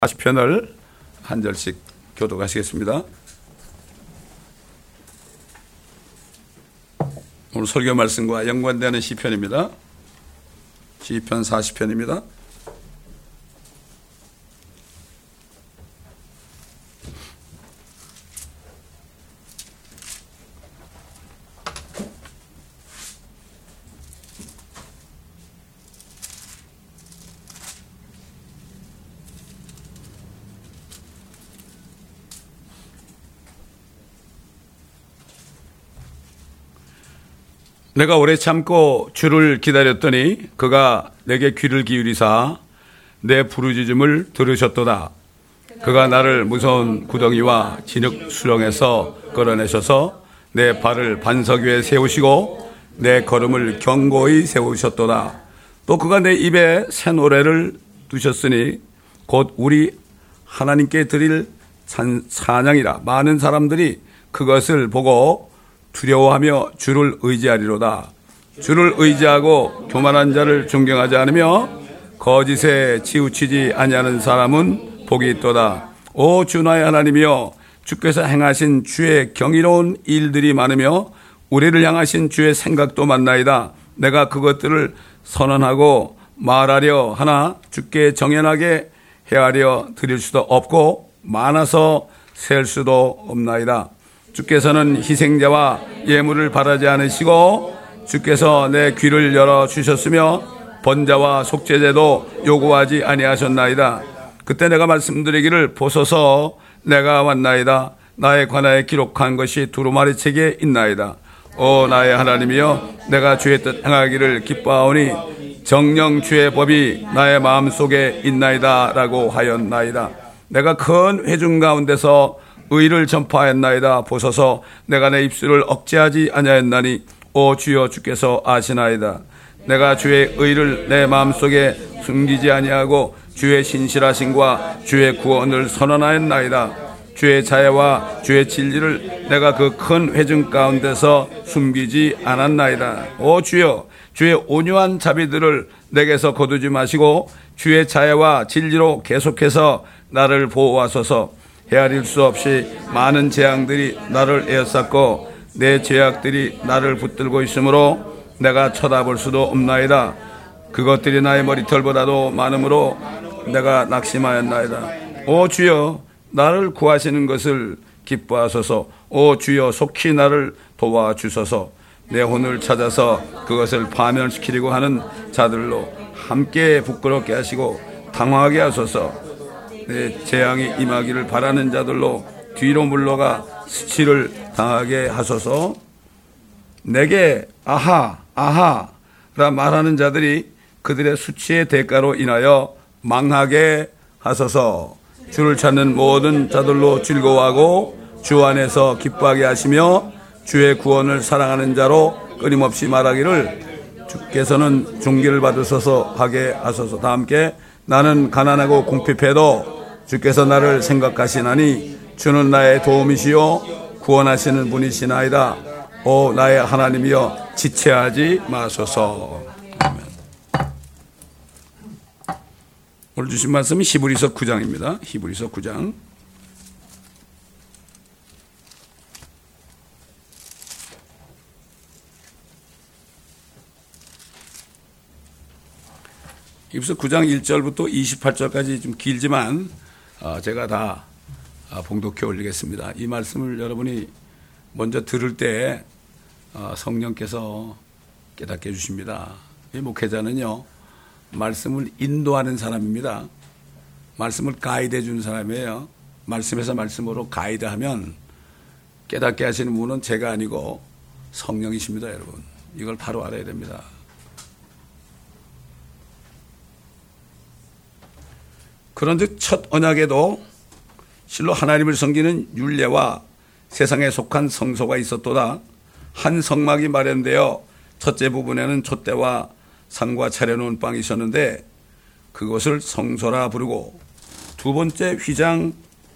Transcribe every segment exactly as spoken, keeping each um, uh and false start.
사십 편을 한 절씩 교독하시겠습니다. 오늘 설교 말씀과 연관되는 시편입니다. 시편 사십 편입니다. 내가 오래 참고 주를 기다렸더니 그가 내게 귀를 기울이사 내 부르짖음을 들으셨도다. 그가 나를 무서운 구덩이와 진흙 수렁에서 끌어내셔서 내 발을 반석 위에 세우시고 내 걸음을 견고히 세우셨도다. 또 그가 내 입에 새 노래를 두셨으니 곧 우리 하나님께 드릴 찬양이라. 많은 사람들이 그것을 보고 두려워하며 주를 의지하리로다. 주를 의지하고 교만한 자를 존경하지 않으며 거짓에 치우치지 아니하는 사람은 복이 있도다. 오 주 나의 하나님이여, 주께서 행하신 주의 경이로운 일들이 많으며 우리를 향하신 주의 생각도 많나이다. 내가 그것들을 선언하고 말하려 하나 주께 정연하게 헤아려 드릴 수도 없고 많아서 셀 수도 없나이다. 주께서는 희생자와 예물을 바라지 않으시고 주께서 내 귀를 열어주셨으며 번자와 속죄제도 요구하지 아니하셨나이다. 그때 내가 말씀드리기를 보소서 내가 왔나이다. 나의 관하에 기록한 것이 두루마리 책에 있나이다. 오 나의 하나님이여, 내가 주의 뜻 행하기를 기뻐하오니 정녕 주의 법이 나의 마음속에 있나이다 라고 하였나이다. 내가 큰 회중 가운데서 의를 전파했나이다. 보소서 내가 내 입술을 억제하지 아니하였나니 오 주여, 주께서 아시나이다. 내가 주의 의를 내 마음속에 숨기지 아니하고 주의 신실하심과 주의 구원을 선언하였나이다. 주의 자애와 주의 진리를 내가 그 큰 회중 가운데서 숨기지 않았나이다. 오 주여, 주의 온유한 자비들을 내게서 거두지 마시고 주의 자애와 진리로 계속해서 나를 보호하소서. 헤아릴 수 없이 많은 재앙들이 나를 에워쌌고 내 죄악들이 나를 붙들고 있으므로 내가 쳐다볼 수도 없나이다. 그것들이 나의 머리털보다도 많으므로 내가 낙심하였나이다. 오 주여, 나를 구하시는 것을 기뻐하소서. 오 주여, 속히 나를 도와주소서. 내 혼을 찾아서 그것을 파멸시키려고 하는 자들로 함께 부끄럽게 하시고 당황하게 하소서. 내 재앙이 임하기를 바라는 자들로 뒤로 물러가 수치를 당하게 하소서. 내게 아하 아하라 말하는 자들이 그들의 수치의 대가로 인하여 망하게 하소서. 주를 찾는 모든 자들로 즐거워하고 주 안에서 기뻐하게 하시며 주의 구원을 사랑하는 자로 끊임없이 말하기를 주께서는 존귀를 받으소서 하게 하소서. 다 함께 나는 가난하고 궁핍해도 주께서 나를 생각하시나니 주는 나의 도움이시요 구원하시는 분이시나이다. 오 나의 하나님이여, 지체하지 마소서. 아멘. 오늘 주신 말씀은 히브리서 구 장입니다. 히브리서 구 장. 히브리서 구 장 일 절부터 이십팔 절까지 좀 길지만 제가 다 봉독해 올리겠습니다. 이 말씀을 여러분이 먼저 들을 때 성령께서 깨닫게 해주십니다. 이 목회자는요, 말씀을 인도하는 사람입니다. 말씀을 가이드해 주는 사람이에요. 말씀에서 말씀으로 가이드하면 깨닫게 하시는 분은 제가 아니고 성령이십니다. 여러분, 이걸 바로 알아야 됩니다. 그런즉 첫 언약에도 실로 하나님을 섬기는 율례와 세상에 속한 성소가 있었도다. 한 성막이 마련되어 첫째 부분에는 촛대와 상과 차려놓은 빵이 있었는데 그것을 성소라 부르고, 두 번째 휘장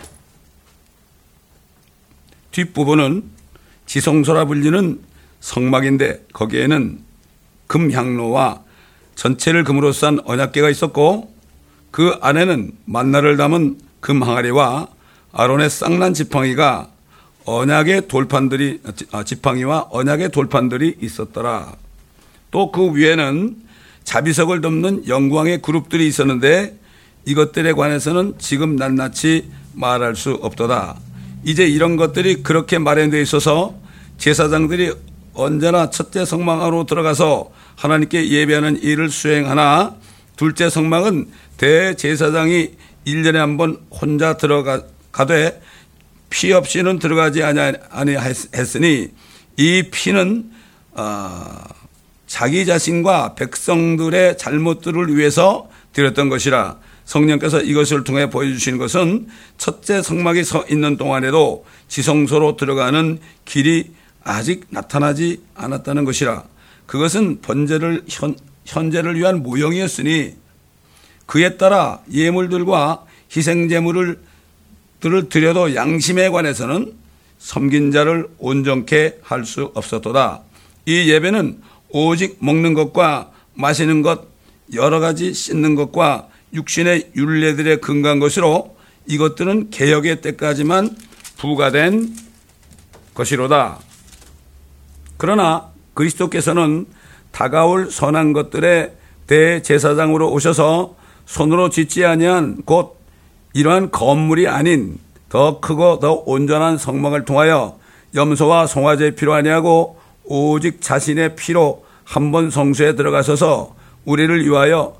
뒷부분은 지성소라 불리는 성막인데 거기에는 금향로와 전체를 금으로 싼 언약궤가 있었고 그 안에는 만나를 담은 금 항아리와 아론의 쌍난 지팡이가 언약의 돌판들이 지팡이와 언약의 돌판들이 있었더라. 또 그 위에는 자비석을 덮는 영광의 그룹들이 있었는데 이것들에 관해서는 지금 낱낱이 말할 수 없도다. 이제 이런 것들이 그렇게 마련되어 있어서 제사장들이 언제나 첫째 성막 안으로 들어가서 하나님께 예배하는 일을 수행하나 둘째 성막은 대제사장이 일 년에 한 번 혼자 들어가되 피 없이는 들어가지 아니하였으니 이 피는 어, 자기 자신과 백성들의 잘못들을 위해서 드렸던 것이라. 성령께서 이것을 통해 보여주시는 것은 첫째 성막이 서 있는 동안에도 지성소로 들어가는 길이 아직 나타나지 않았다는 것이라. 그것은 번제를 현, 현재를 위한 모형이었으니 그에 따라 예물들과 희생제물을 들을 드려도 양심에 관해서는 섬긴 자를 온전케 할 수 없었도다. 이 예배는 오직 먹는 것과 마시는 것, 여러 가지 씻는 것과 육신의 율례들에 근거한 것으로 이것들은 개혁의 때까지만 부과된 것이로다. 그러나 그리스도께서는 다가올 선한 것들의 대제사장으로 오셔서 손으로 짓지 아니한 곧 이러한 건물이 아닌 더 크고 더 온전한 성막을 통하여 염소와 송아지의 피로 아니하고 오직 자신의 피로 한 번 성소에 들어가셔서 우리를 위하여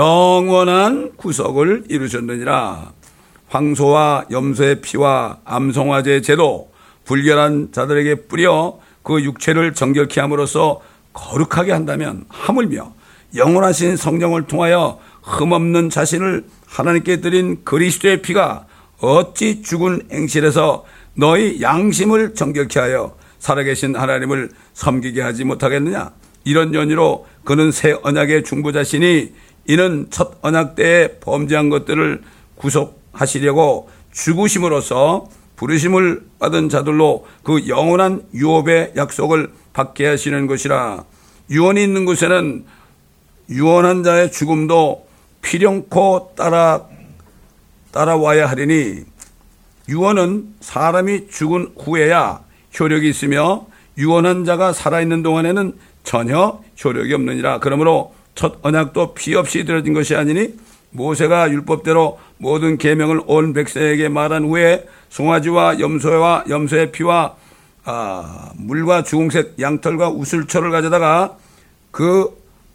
영원한 구속을 이루셨느니라. 황소와 염소의 피와 암송아지의 제도 불결한 자들에게 뿌려 그 육체를 정결케 함으로써 거룩하게 한다면 하물며 영원하신 성령을 통하여 흠없는 자신을 하나님께 드린 그리스도의 피가 어찌 죽은 행실에서 너희 양심을 정결케 하여 살아계신 하나님을 섬기게 하지 못하겠느냐. 이런 연유로 그는 새 언약의 중보자시니 이는 첫 언약 때에 범죄한 것들을 구속하시려고 죽으심으로써 부르심을 받은 자들로 그 영원한 유업의 약속을 받게 하시는 것이라. 유언이 있는 곳에는 유언한 자의 죽음도 필연코 따라 따라와야 하리니 유언은 사람이 죽은 후에야 효력이 있으며 유언한 자가 살아있는 동안에는 전혀 효력이 없느니라. 그러므로 첫 언약도 피 없이 드려진 것이 아니니 모세가 율법대로 모든 계명을 온 백성에게 말한 후에 송아지와 염소와 염소의 피와 아, 물과 주홍색 양털과 우슬초를 가져다가 그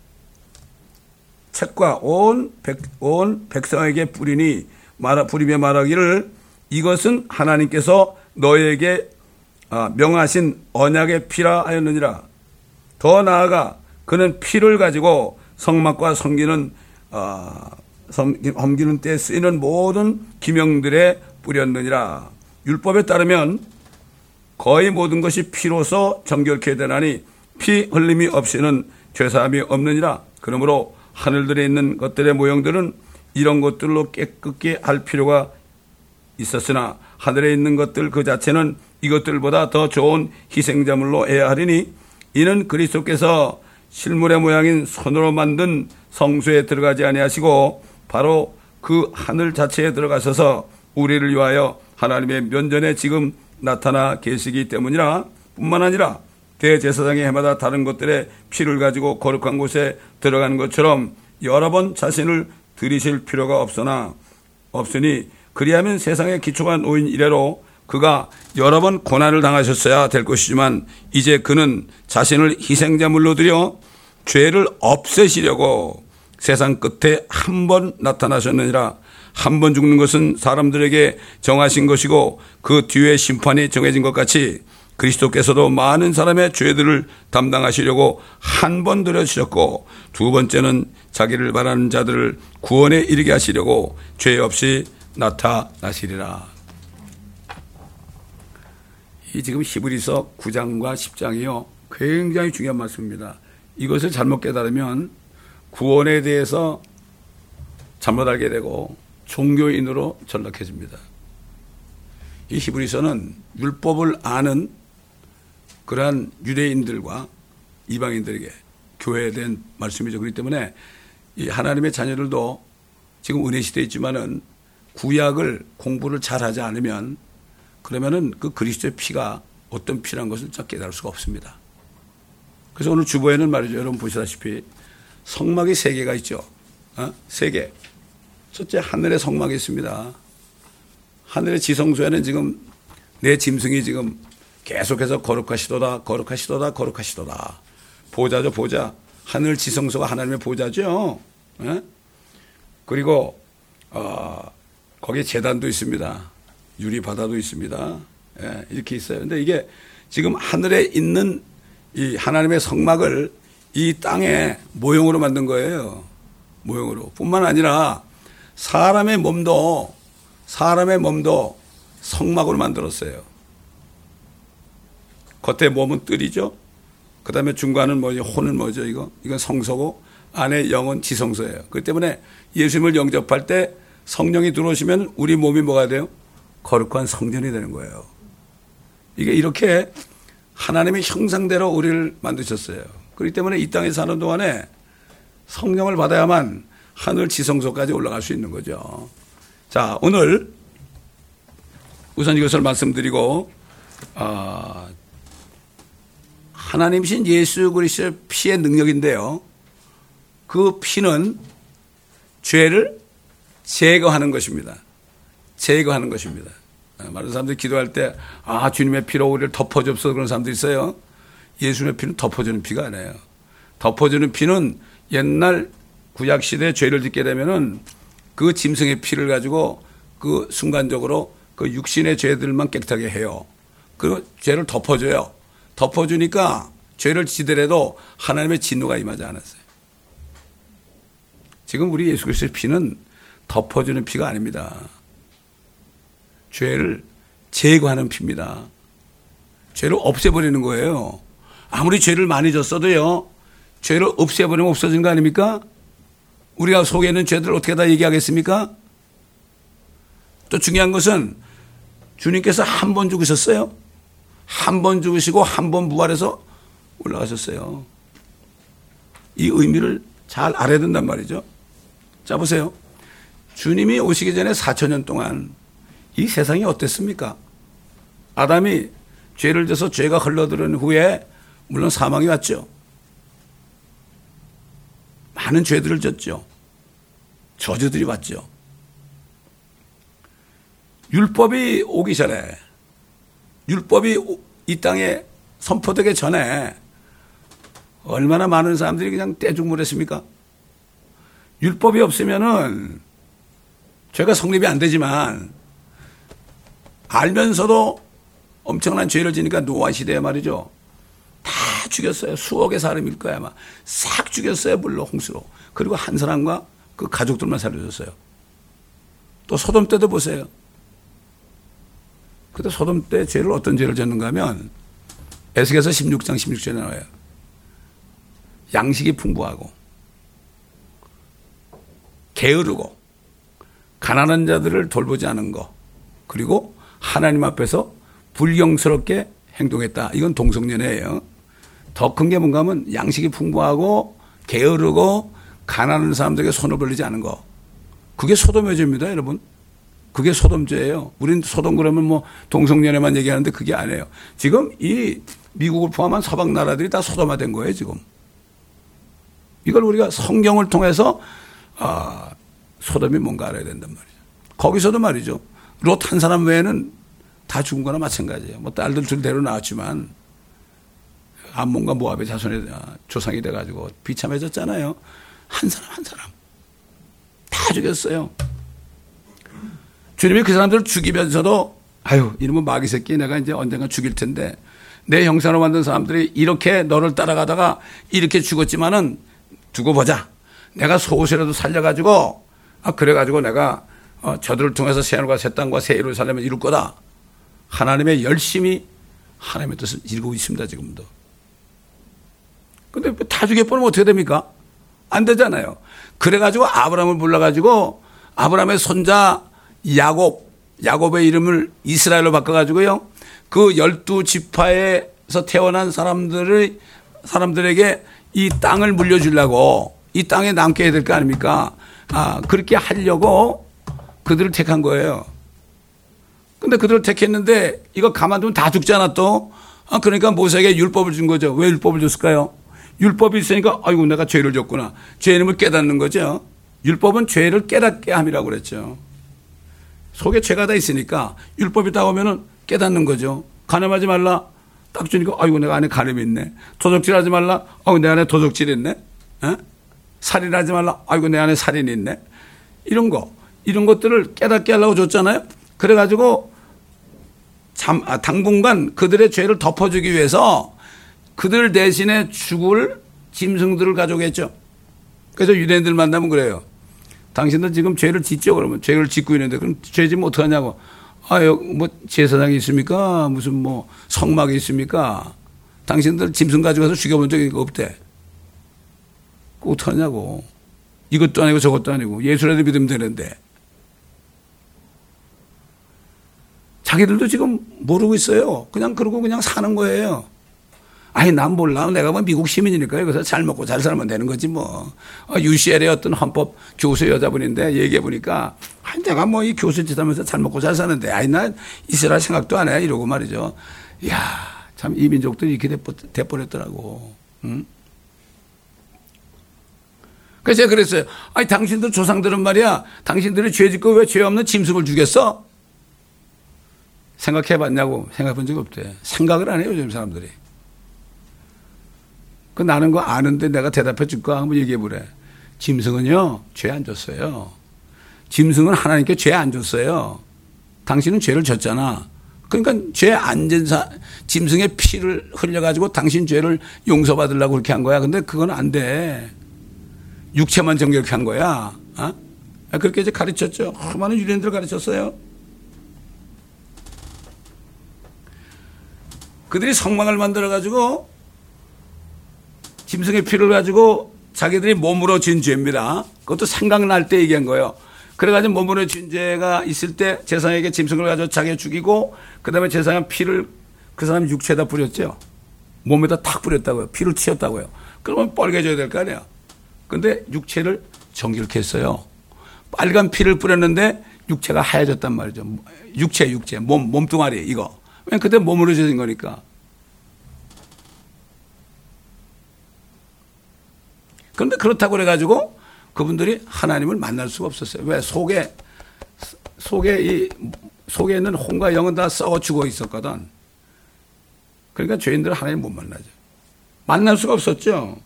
책과 온, 백, 온 백성에게 뿌리니 말하, 뿌리며 말하기를 이것은 하나님께서 너에게 아, 명하신 언약의 피라 하였느니라. 더 나아가 그는 피를 가지고 성막과 섬기는 어, 섬기는 때 쓰이는 모든 기명들에 뿌렸느니라. 율법에 따르면 거의 모든 것이 피로서 정결케 되나니 피 흘림이 없이는 죄사함이 없느니라. 그러므로 하늘들에 있는 것들의 모형들은 이런 것들로 깨끗게 할 필요가 있었으나 하늘에 있는 것들 그 자체는 이것들보다 더 좋은 희생자물로 해야 하리니 이는 그리스도께서 실물의 모양인 손으로 만든 성소에 들어가지 아니하시고 바로 그 하늘 자체에 들어가셔서 우리를 위하여 하나님의 면전에 지금 나타나 계시기 때문이라. 뿐만 아니라 대제사장이 해마다 다른 것들의 피를 가지고 거룩한 곳에 들어가는 것처럼 여러 번 자신을 들이실 필요가 없으나 없으니 그리하면 세상의 기초가 놓인 이래로 그가 여러 번 고난을 당하셨어야 될 것이지만 이제 그는 자신을 희생자물로 드려 죄를 없애시려고 세상 끝에 한 번 나타나셨느니라. 한 번 죽는 것은 사람들에게 정하신 것이고 그 뒤에 심판이 정해진 것 같이 그리스도께서도 많은 사람의 죄들을 담당하시려고 한 번 들여주셨고 두 번째는 자기를 바라는 자들을 구원에 이르게 하시려고 죄 없이 나타나시리라. 이 지금 히브리서 구 장과 십 장이요 굉장히 중요한 말씀입니다. 이것을 잘못 깨달으면 구원에 대해서 잘못 알게 되고 종교인으로 전락해집니다. 이 히브리서는 율법을 아는 그러한 유대인들과 이방인들에게 교회에 대한 말씀이죠. 그렇기 때문에 이 하나님의 자녀들도 지금 은혜 시대에 있지만은 구약을 공부를 잘하지 않으면 그러면은 그 그리스도의 피가 어떤 피라는 것을 깨달을 수가 없습니다. 그래서 오늘 주보에는 말이죠. 여러분 보시다시피 성막이 세 개가 있죠. 어? 세 개. 첫째 하늘의 성막이 있습니다. 하늘의 지성소에는 지금 내 짐승이 지금 계속해서 거룩하시도다, 거룩하시도다, 거룩하시도다. 보좌죠, 보좌. 하늘 지성소가 하나님의 보좌죠. 어? 그리고 어, 거기에 제단도 있습니다. 유리 바다도 있습니다. 예, 이렇게 있어요. 근데 이게 지금 하늘에 있는 이 하나님의 성막을 이 땅에 모형으로 만든 거예요. 모형으로. 뿐만 아니라 사람의 몸도 사람의 몸도 성막으로 만들었어요. 겉에 몸은 뜰이죠. 그 다음에 중간은 뭐죠? 혼은 뭐죠? 이거 이건 성소고 안에 영은 지성소예요. 그렇기 때문에 예수님을 영접할 때 성령이 들어오시면 우리 몸이 뭐가 돼요? 거룩한 성전이 되는 거예요. 이게 이렇게 하나님의 형상대로 우리를 만드셨어요. 그렇기 때문에 이 땅에 사는 동안에 성령을 받아야만 하늘 지성소까지 올라갈 수 있는 거죠. 자, 오늘 우선 이것을 말씀드리고 어, 하나님이신 예수 그리스도의 피의 능력인데요. 그 피는 죄를 제거하는 것입니다. 제거하는 것입니다. 많은 사람들이 기도할 때, 아, 주님의 피로 우리를 덮어줍소 그런 사람들이 있어요. 예수님의 피는 덮어주는 피가 아니에요. 덮어주는 피는 옛날 구약시대에 죄를 짓게 되면은 그 짐승의 피를 가지고 그 순간적으로 그 육신의 죄들만 깨끗하게 해요. 그 죄를 덮어줘요. 덮어주니까 죄를 지더라도 하나님의 진노가 임하지 않았어요. 지금 우리 예수 그리스도의 피는 덮어주는 피가 아닙니다. 죄를 제거하는 피입니다. 죄를 없애버리는 거예요. 아무리 죄를 많이 졌어도요, 죄를 없애버리면 없어지는 거 아닙니까? 우리가 속에 있는 죄들을 어떻게 다 얘기하겠습니까? 또 중요한 것은 주님께서 한 번 죽으셨어요. 한 번 죽으시고 한 번 부활해서 올라가셨어요. 이 의미를 잘 알아야 된단 말이죠. 자, 보세요. 주님이 오시기 전에 사천 년 동안 이 세상이 어땠습니까? 아담이 죄를 져서 죄가 흘러들은 후에 물론 사망이 왔죠. 많은 죄들을 졌죠. 저주들이 왔죠. 율법이 오기 전에, 율법이 이 땅에 선포되기 전에 얼마나 많은 사람들이 그냥 떼죽물했습니까? 율법이 없으면은 죄가 성립이 안 되지만 알면서도 엄청난 죄를 지니까 노아 시대에 말이죠. 다 죽였어요. 수억의 사람일 거야 아마. 싹 죽였어요. 물로 홍수로. 그리고 한 사람과 그 가족들만 살려줬어요. 또 소돔 때도 보세요. 그때 소돔 때 죄를 어떤 죄를 졌는가 하면 에스겔서 십육 장 십육 절에 나와요. 양식이 풍부하고 게으르고 가난한 자들을 돌보지 않은 거, 그리고 하나님 앞에서 불경스럽게 행동했다. 이건 동성연애예요. 더 큰 게 뭔가 하면 양식이 풍부하고 게으르고 가난한 사람들에게 손을 벌리지 않은 거. 그게 소돔의 죄입니다, 여러분. 그게 소돔죄예요. 우린 소돔 그러면 뭐 동성연애만 얘기하는데 그게 아니에요. 지금 이 미국을 포함한 서방 나라들이 다 소돔화된 거예요, 지금. 이걸 우리가 성경을 통해서 아, 소돔이 뭔가 알아야 된단 말이죠. 거기서도 말이죠. 롯 한 사람 외에는 다 죽은 거나 마찬가지예요. 뭐 딸들 둘 데려 나왔지만 암몬과 모압의 자손의 조상이 돼가지고 비참해졌잖아요. 한 사람 한 사람 다 죽였어요. 주님이 그 사람들을 죽이면서도 아유 이놈은 마귀 새끼 내가 이제 언젠가 죽일 텐데 내 형상으로 만든 사람들이 이렇게 너를 따라가다가 이렇게 죽었지만은 두고 보자. 내가 속옷이라도 살려가지고 아 그래가지고 내가 어, 저들을 통해서 새 하늘과 새 땅과 새 예루살렘을 이룰 거다. 하나님의 열심히 하나님의 뜻을 이루고 있습니다, 지금도. 근데 다 죽여버리면 어떻게 됩니까? 안 되잖아요. 그래가지고 아브라함을 불러가지고 아브라함의 손자 야곱, 야곱의 이름을 이스라엘로 바꿔가지고요. 그 열두 지파에서 태어난 사람들의, 사람들에게 이 땅을 물려주려고 이 땅에 남게 해야 될 거 아닙니까? 아, 그렇게 하려고 그들을 택한 거예요. 근데 그들을 택했는데 이거 가만두면 다 죽잖아 또. 아, 그러니까 모세에게 율법을 준 거죠. 왜 율법을 줬을까요? 율법이 있으니까 아이고 내가 죄를 졌구나. 죄인임을 깨닫는 거죠. 율법은 죄를 깨닫게 함이라고 그랬죠. 속에 죄가 다 있으니까 율법이 나오면은 깨닫는 거죠. 간음하지 말라. 딱 주니까 아이고 내가 안에 간음이 있네. 도적질하지 말라. 아이고 내 안에 도적질이 있네. 에? 살인하지 말라. 아이고 내 안에 살인이 있네. 이런 거. 이런 것들을 깨닫게 하려고 줬잖아요. 그래가지고 잠, 아, 당분간 그들의 죄를 덮어주기 위해서 그들 대신에 죽을 짐승들을 가져오겠죠. 그래서 유대인들 만나면 그래요. 당신들 지금 죄를 짓죠. 그러면 죄를 짓고 있는데 그럼 죄 지면 어떡하냐고. 아, 여기 뭐 제사장이 있습니까? 무슨 뭐 성막이 있습니까? 당신들 짐승 가져가서 죽여본 적이 없대. 그거 어떡하냐고. 이것도 아니고 저것도 아니고 예수라도 믿으면 되는데. 자기들도 지금 모르고 있어요. 그냥 그러고 그냥 사는 거예요. 아니, 난 몰라. 내가 뭐 미국 시민이니까 여기서 잘 먹고 잘 살면 되는 거지 뭐. 유씨엘의 어떤 헌법 교수 여자분인데 얘기해 보니까 아니, 내가 뭐 이 교수 짓 하면서 잘 먹고 잘 사는데 아니, 난 이스라엘 생각도 안 해. 이러고 말이죠. 이야, 참 이 민족들이 이렇게 돼버렸더라고. 응? 그래서 제가 그랬어요. 아니, 당신들 조상들은 말이야. 당신들이 죄 짓고 왜 죄 없는 짐승을 죽였어? 생각해 봤냐고. 생각해 본 적이 없대. 생각을 안 해요, 요즘 사람들이. 그 나는 거 아는데 내가 대답해 줄까? 한번 얘기해 보래. 짐승은요, 죄 안 줬어요. 짐승은 하나님께 죄 안 줬어요. 당신은 죄를 졌잖아. 그러니까 죄 안 진 사, 짐승의 피를 흘려가지고 당신 죄를 용서받으려고 그렇게 한 거야. 근데 그건 안 돼. 육체만 정결케 한 거야. 어? 그렇게 이제 가르쳤죠. 많은 유대인들을 가르쳤어요. 그들이 성막을 만들어가지고 짐승의 피를 가지고 자기들이 몸으로 진 죄입니다. 그것도 생각날 때 얘기한 거예요. 그래가지고 몸으로 진 죄가 있을 때 제사장에게 짐승을 가지고 자기가 죽이고 그 다음에 제사장 피를 그 사람 육체에다 뿌렸죠. 몸에다 탁 뿌렸다고요. 피를 튀었다고요. 그러면 빨개져야 될 거 아니에요. 근데 육체를 정결케 했어요. 빨간 피를 뿌렸는데 육체가 하얘졌단 말이죠. 육체, 육체, 몸, 몸뚱아리 이거. 왜냐면 그때 몸으로 진 거니까. 그런데 그렇다고 그래가지고 그분들이 하나님을 만날 수가 없었어요. 왜? 속에, 속에 이, 속에 있는 혼과 영은 다 썩어 죽어 있었거든. 그러니까 죄인들은 하나님 못 만나죠. 만날 수가 없었죠.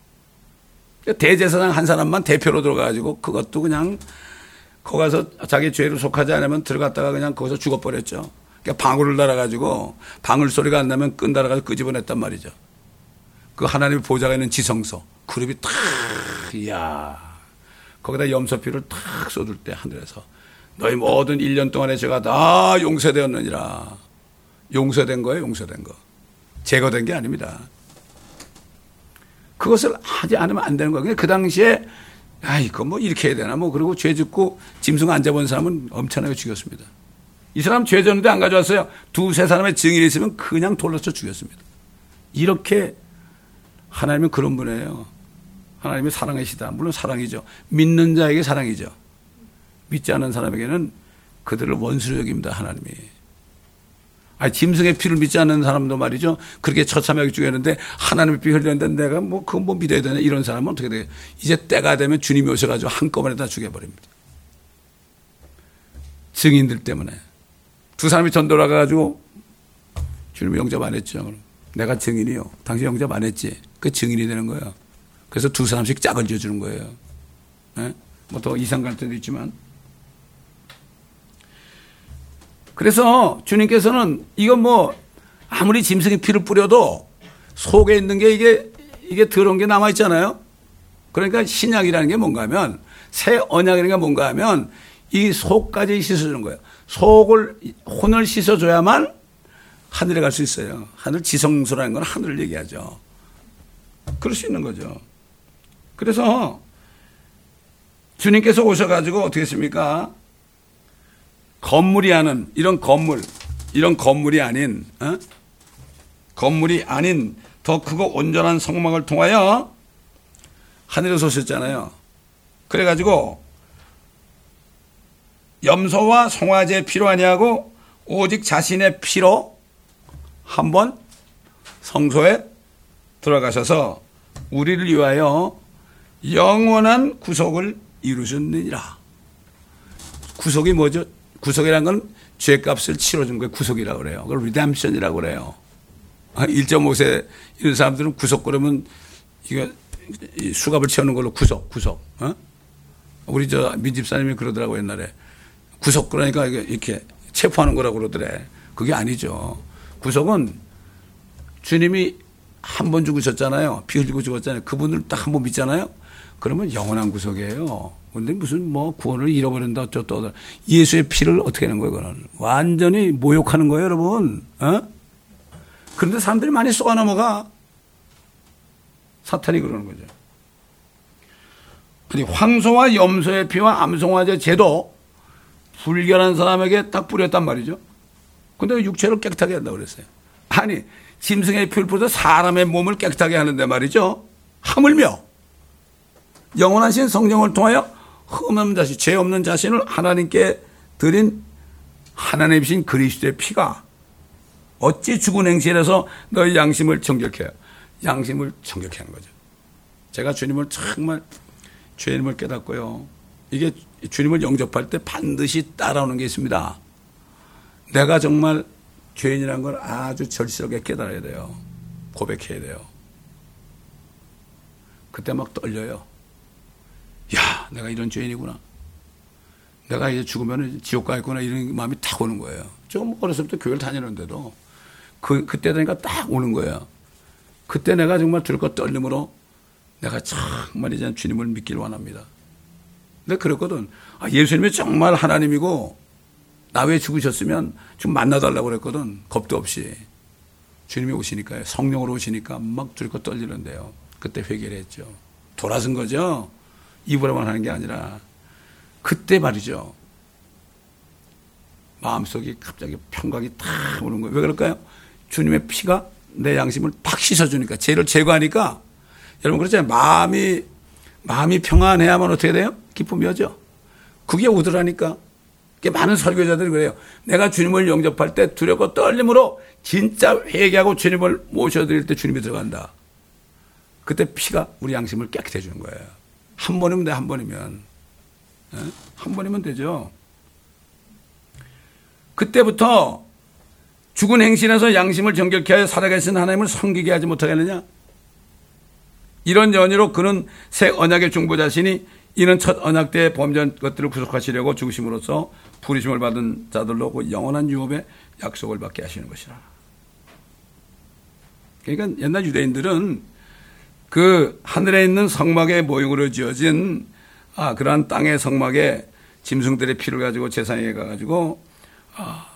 대제사장 한 사람만 대표로 들어가가지고 그것도 그냥 거기 가서 자기 죄를 속하지 않으면 들어갔다가 그냥 거기서 죽어버렸죠. 그러니까 방울을 달아가지고 방울 소리가 안 나면 끈 달아가지고 끄집어냈단 말이죠. 그 하나님의 보좌가 있는 지성소. 그룹이 탁, 이야. 거기다 염소피를 탁 쏟을 때 하늘에서 너희 모든 일 년 동안의 죄가 다 용서되었느니라. 용서된 거예요, 용서된 거. 제거된 게 아닙니다. 그것을 하지 않으면 안 되는 거예요. 그 당시에, 아, 이거 뭐 이렇게 해야 되나 뭐, 그리고 죄 짓고 짐승 안 잡은 사람은 엄청나게 죽였습니다. 이 사람 죄 졌는데 안 가져왔어요. 두세 사람의 증인이 있으면 그냥 돌로 쳐 죽였습니다. 이렇게 하나님은 그런 분이에요. 하나님이 사랑이시다. 물론 사랑이죠. 믿는 자에게 사랑이죠. 믿지 않는 사람에게는 그들을 원수로 여깁니다. 하나님이. 아니, 짐승의 피를 믿지 않는 사람도 말이죠. 그렇게 처참하게 죽였는데 하나님의 피 흘렸는데 내가 뭐 그건 뭐 믿어야 되나 이런 사람은 어떻게 돼요? 이제 때가 되면 주님이 오셔가지고 한꺼번에 다 죽여버립니다. 증인들 때문에. 두 사람이 전 돌아가가지고 주님이 영접 안 했죠. 그럼. 내가 증인이요. 당신 영접 안 했지. 그 증인이 되는 거예요. 그래서 두 사람씩 짝을 지어주는 거예요. 네? 뭐 더 이상 갈 때도 있지만. 그래서 주님께서는 이건 뭐 아무리 짐승의 피를 뿌려도 속에 있는 게 이게 이게 더러운 게 남아 있잖아요. 그러니까 신약이라는 게 뭔가 하면 새 언약이라는 게 뭔가 하면 이 속까지 씻어주는 거예요. 속을 혼을 씻어줘야만 하늘에 갈 수 있어요. 하늘 지성소라는 건 하늘을 얘기하죠. 그럴 수 있는 거죠. 그래서 주님께서 오셔가지고 어떻게 했습니까? 건물이 아닌 이런 건물, 이런 건물이 아닌 어? 건물이 아닌 더 크고 온전한 성막을 통하여 하늘에서 오셨잖아요. 그래가지고 염소와 송아지의 피로 아니하고 오직 자신의 피로 한번 성소에 들어가셔서 우리를 위하여 영원한 구속을 이루셨느니라. 구속이 뭐죠? 구속이라는 건 죄값을 치러준 거예요. 구속이라고 그래요. 그걸 리뎀션이라고 그래요. 일 점 오 세 이런 사람들은 구속 그러면 이거 수갑을 채우는 걸로 구속, 구속. 어? 우리 저 민집사님이 그러더라고 옛날에. 구속 그러니까 이렇게 체포하는 거라고 그러더래. 그게 아니죠. 구속은 주님이 한 번 죽으셨잖아요. 피 흘리고 죽었잖아요. 그분을 딱 한 번 믿잖아요. 그러면 영원한 구속이에요. 근데 무슨 뭐 구원을 잃어버린다 어쩌다. 예수의 피를 어떻게 하는 거예요, 그거는. 완전히 모욕하는 거예요, 여러분. 어? 그런데 사람들이 많이 쏘아 넘어가. 사탄이 그러는 거죠. 아니, 황소와 염소의 피와 암송아지의 제도 불결한 사람에게 딱 뿌렸단 말이죠. 근데 육체를 깨끗하게 한다고 그랬어요. 아니, 짐승의 피를 뿌려서 사람의 몸을 깨끗하게 하는데 말이죠. 하물며 영원하신 성령을 통하여 흠없는 자신, 죄 없는 자신을 하나님께 드린 하나님이신 그리스도의 피가 어찌 죽은 행실에서 너희 양심을 정결케 해요. 양심을 정결케 하는 거죠. 제가 주님을 정말 죄인임을 깨닫고요. 이게 주님을 영접할 때 반드시 따라오는 게 있습니다. 내가 정말 죄인이라는 걸 아주 절실하게 깨달아야 돼요. 고백해야 돼요. 그때 막 떨려요. 야, 내가 이런 죄인이구나. 내가 이제 죽으면 지옥 가겠구나 이런 마음이 탁 오는 거예요. 좀 어렸을 때 교회를 다니는데도 그, 그때 되니까 딱 오는 거예요. 그때 내가 정말 들것 떨림으로 내가 정말 이제 주님을 믿기를 원합니다. 근데 그랬거든. 아, 예수님이 정말 하나님이고 나 왜 죽으셨으면 좀 만나달라고 그랬거든. 겁도 없이. 주님이 오시니까요. 성령으로 오시니까 막 들것 떨리는데요. 그때 회개를 했죠. 돌아선 거죠. 입으로만 하는 게 아니라 그때 말이죠. 마음속이 갑자기 평강이 탁 오는 거예요. 왜 그럴까요? 주님의 피가 내 양심을 팍 씻어주니까, 죄를 제거하니까. 여러분 그렇잖아요. 마음이 마음이 평안해야만 어떻게 돼요? 기쁨이 오죠. 그게 오더라니까. 많은 설교자들이 그래요. 내가 주님을 영접할 때 두렵고 떨림으로 진짜 회개하고 주님을 모셔드릴 때 주님이 들어간다. 그때 피가 우리 양심을 깨끗해 주는 거예요. 한 번이면 돼, 한 번이면. 네? 한 번이면 되죠. 그때부터 죽은 행실에서 양심을 정결케 하여 살아계신 하나님을 섬기게 하지 못하겠느냐? 이런 연유로 그는 새 언약의 중보자시니 이는 첫 언약 때의 범죄한 것들을 구속하시려고 죽으심으로써 부르심을 받은 자들로 그 영원한 유업의 약속을 받게 하시는 것이라. 그러니까 옛날 유대인들은 그 하늘에 있는 성막의 모형으로 지어진 아, 그러한 땅의 성막에 짐승들의 피를 가지고 제사장에 가가지고 아,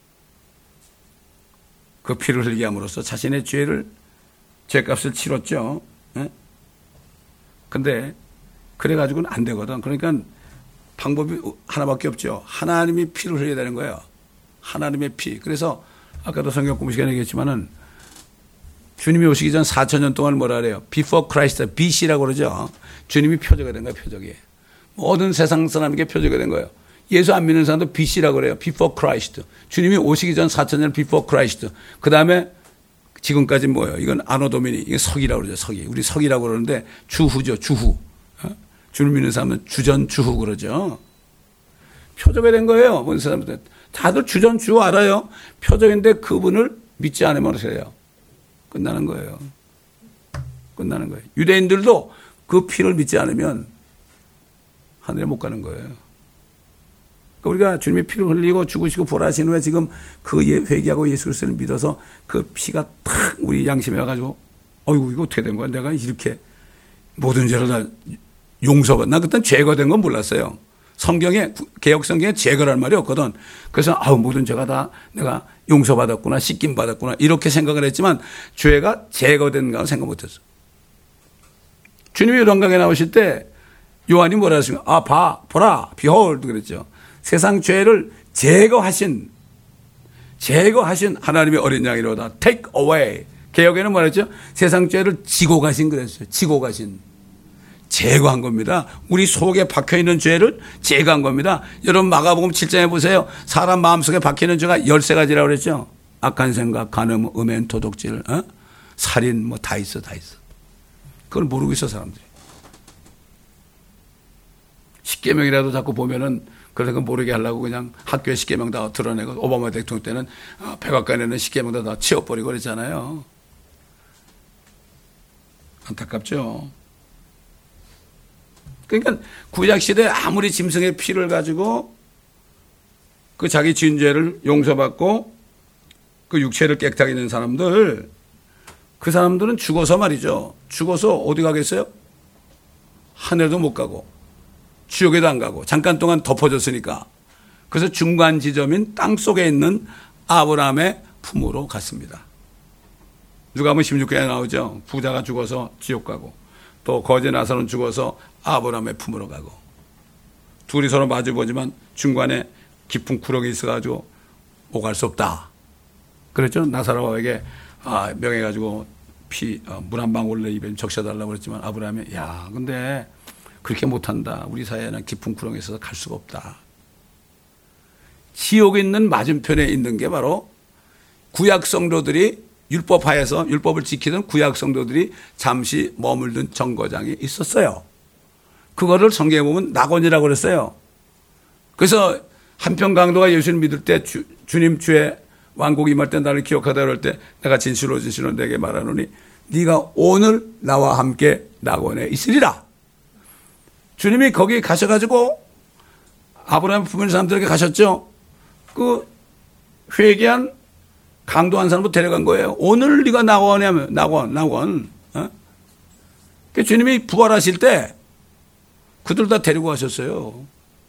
그 피를 흘리게 함으로써 자신의 죄를 죄값을 치렀죠. 예? 근데 그래가지고는 안 되거든. 그러니까 방법이 하나밖에 없죠. 하나님이 피를 흘려야 되는 거예요. 하나님의 피. 그래서 아까도 성경 공부 시간에 얘기했지만은 주님이 오시기 전 사천 년 동안 뭐라 그래요? Before Christ, 비씨라고 그러죠. 주님이 표적이 된 거예요. 표적이. 모든 세상 사람에게 표적이 된 거예요. 예수 안 믿는 사람도 비씨라고 그래요. Before Christ. 주님이 오시기 전 사천 년 Before Christ. 그 다음에 지금까지 뭐예요? 이건 아노도미니. 이게 석이라고 그러죠. 석이. 우리 석이라고 그러는데 주후죠. 주후. 주를 믿는 사람은 주전, 주후 그러죠. 표적이 된 거예요. 모든 사람들. 다들 주전, 주후 알아요. 표적인데 그분을 믿지 않으면 어떻게 해요? 끝나는 거예요. 끝나는 거예요. 유대인들도 그 피를 믿지 않으면 하늘에 못 가는 거예요. 그러니까 우리가 주님의 피를 흘리고 죽으시고 부활하신 후에 지금 그 회개하고 예수 그리스도를 믿어서 그 피가 탁 우리 양심에 와가지고 어이구 이거 어떻게 된 거야? 내가 이렇게 모든 죄를 다 용서가. 나 그땐 제거된 건 몰랐어요. 성경에, 개혁 성경에 제거라는 말이 없거든. 그래서 아우 모든 죄가 다 내가 용서받았구나, 씻김 받았구나 이렇게 생각을 했지만 죄가 제거된가 생각 못했어. 주님이 요단강에 나오실 때 요한이 뭐라 했습니까? 아, 봐, 보라, behold 그랬죠. 세상 죄를 제거하신, 제거하신 하나님의 어린 양이로다. take away. 개혁에는 뭐라 했죠? 세상 죄를 지고 가신 그랬어요. 지고 가신. 제거한 겁니다. 우리 속에 박혀있는 죄를 제거한 겁니다. 여러분 마가복음 칠 장에 보세요. 사람 마음속에 박혀있는 죄가 열세 가지라고 그랬죠. 악한 생각, 간음, 음행, 도둑질, 어? 살인 뭐 다 있어 다 있어. 그걸 모르고 있어 사람들이. 십계명이라도 자꾸 보면은 그래서 모르게 하려고 그냥 학교에 십계명 다 드러내고 오바마 대통령 때는 백악관에는 십계명 다 치워버리고 그랬잖아요. 안타깝죠. 그러니까 구약시대에 아무리 짐승의 피를 가지고 그 자기 지은 죄를 용서받고 그 육체를 깨끗하게 된 사람들, 그 사람들은 죽어서 말이죠. 죽어서 어디 가겠어요? 하늘도 못 가고 지옥에도 안 가고 잠깐 동안 덮어졌으니까. 그래서 중간 지점인 땅 속에 있는 아브라함의 품으로 갔습니다. 누가복음 십육 장에 나오죠. 부자가 죽어서 지옥 가고 또 거지 나사로는 죽어서 아브라함의 품으로 가고 둘이 서로 마주보지만 중간에 깊은 구렁이 있어가지고 오갈 수 없다. 그랬죠. 나사로에게 아, 명해가지고 피, 어, 물 한 방울 내 입에 적셔달라고 그랬지만 아브라함이 야, 근데 그렇게 못한다. 우리 사회에는 깊은 구렁이 있어서 갈 수가 없다. 지옥에 있는 맞은편에 있는 게 바로 구약 성도들이 율법하에서 율법을 지키던 구약 성도들이 잠시 머물던 정거장이 있었어요. 그거를 성경에 보면 낙원이라고 그랬어요. 그래서 한편 강도가 예수를 믿을 때 주, 주님 주의 왕국 임할 때 나를 기억하다 그럴 때 내가 진실로 진실로 내게 말하노니 네가 오늘 나와 함께 낙원에 있으리라. 주님이 거기 가셔가지고 아브라함 품은 사람들에게 가셨죠. 그 회개한 강도한 사람도 데려간 거예요. 오늘 네가 낙원에 하면 낙원, 낙원. 어? 그 주님이 부활하실 때 그들 다 데리고 가셨어요.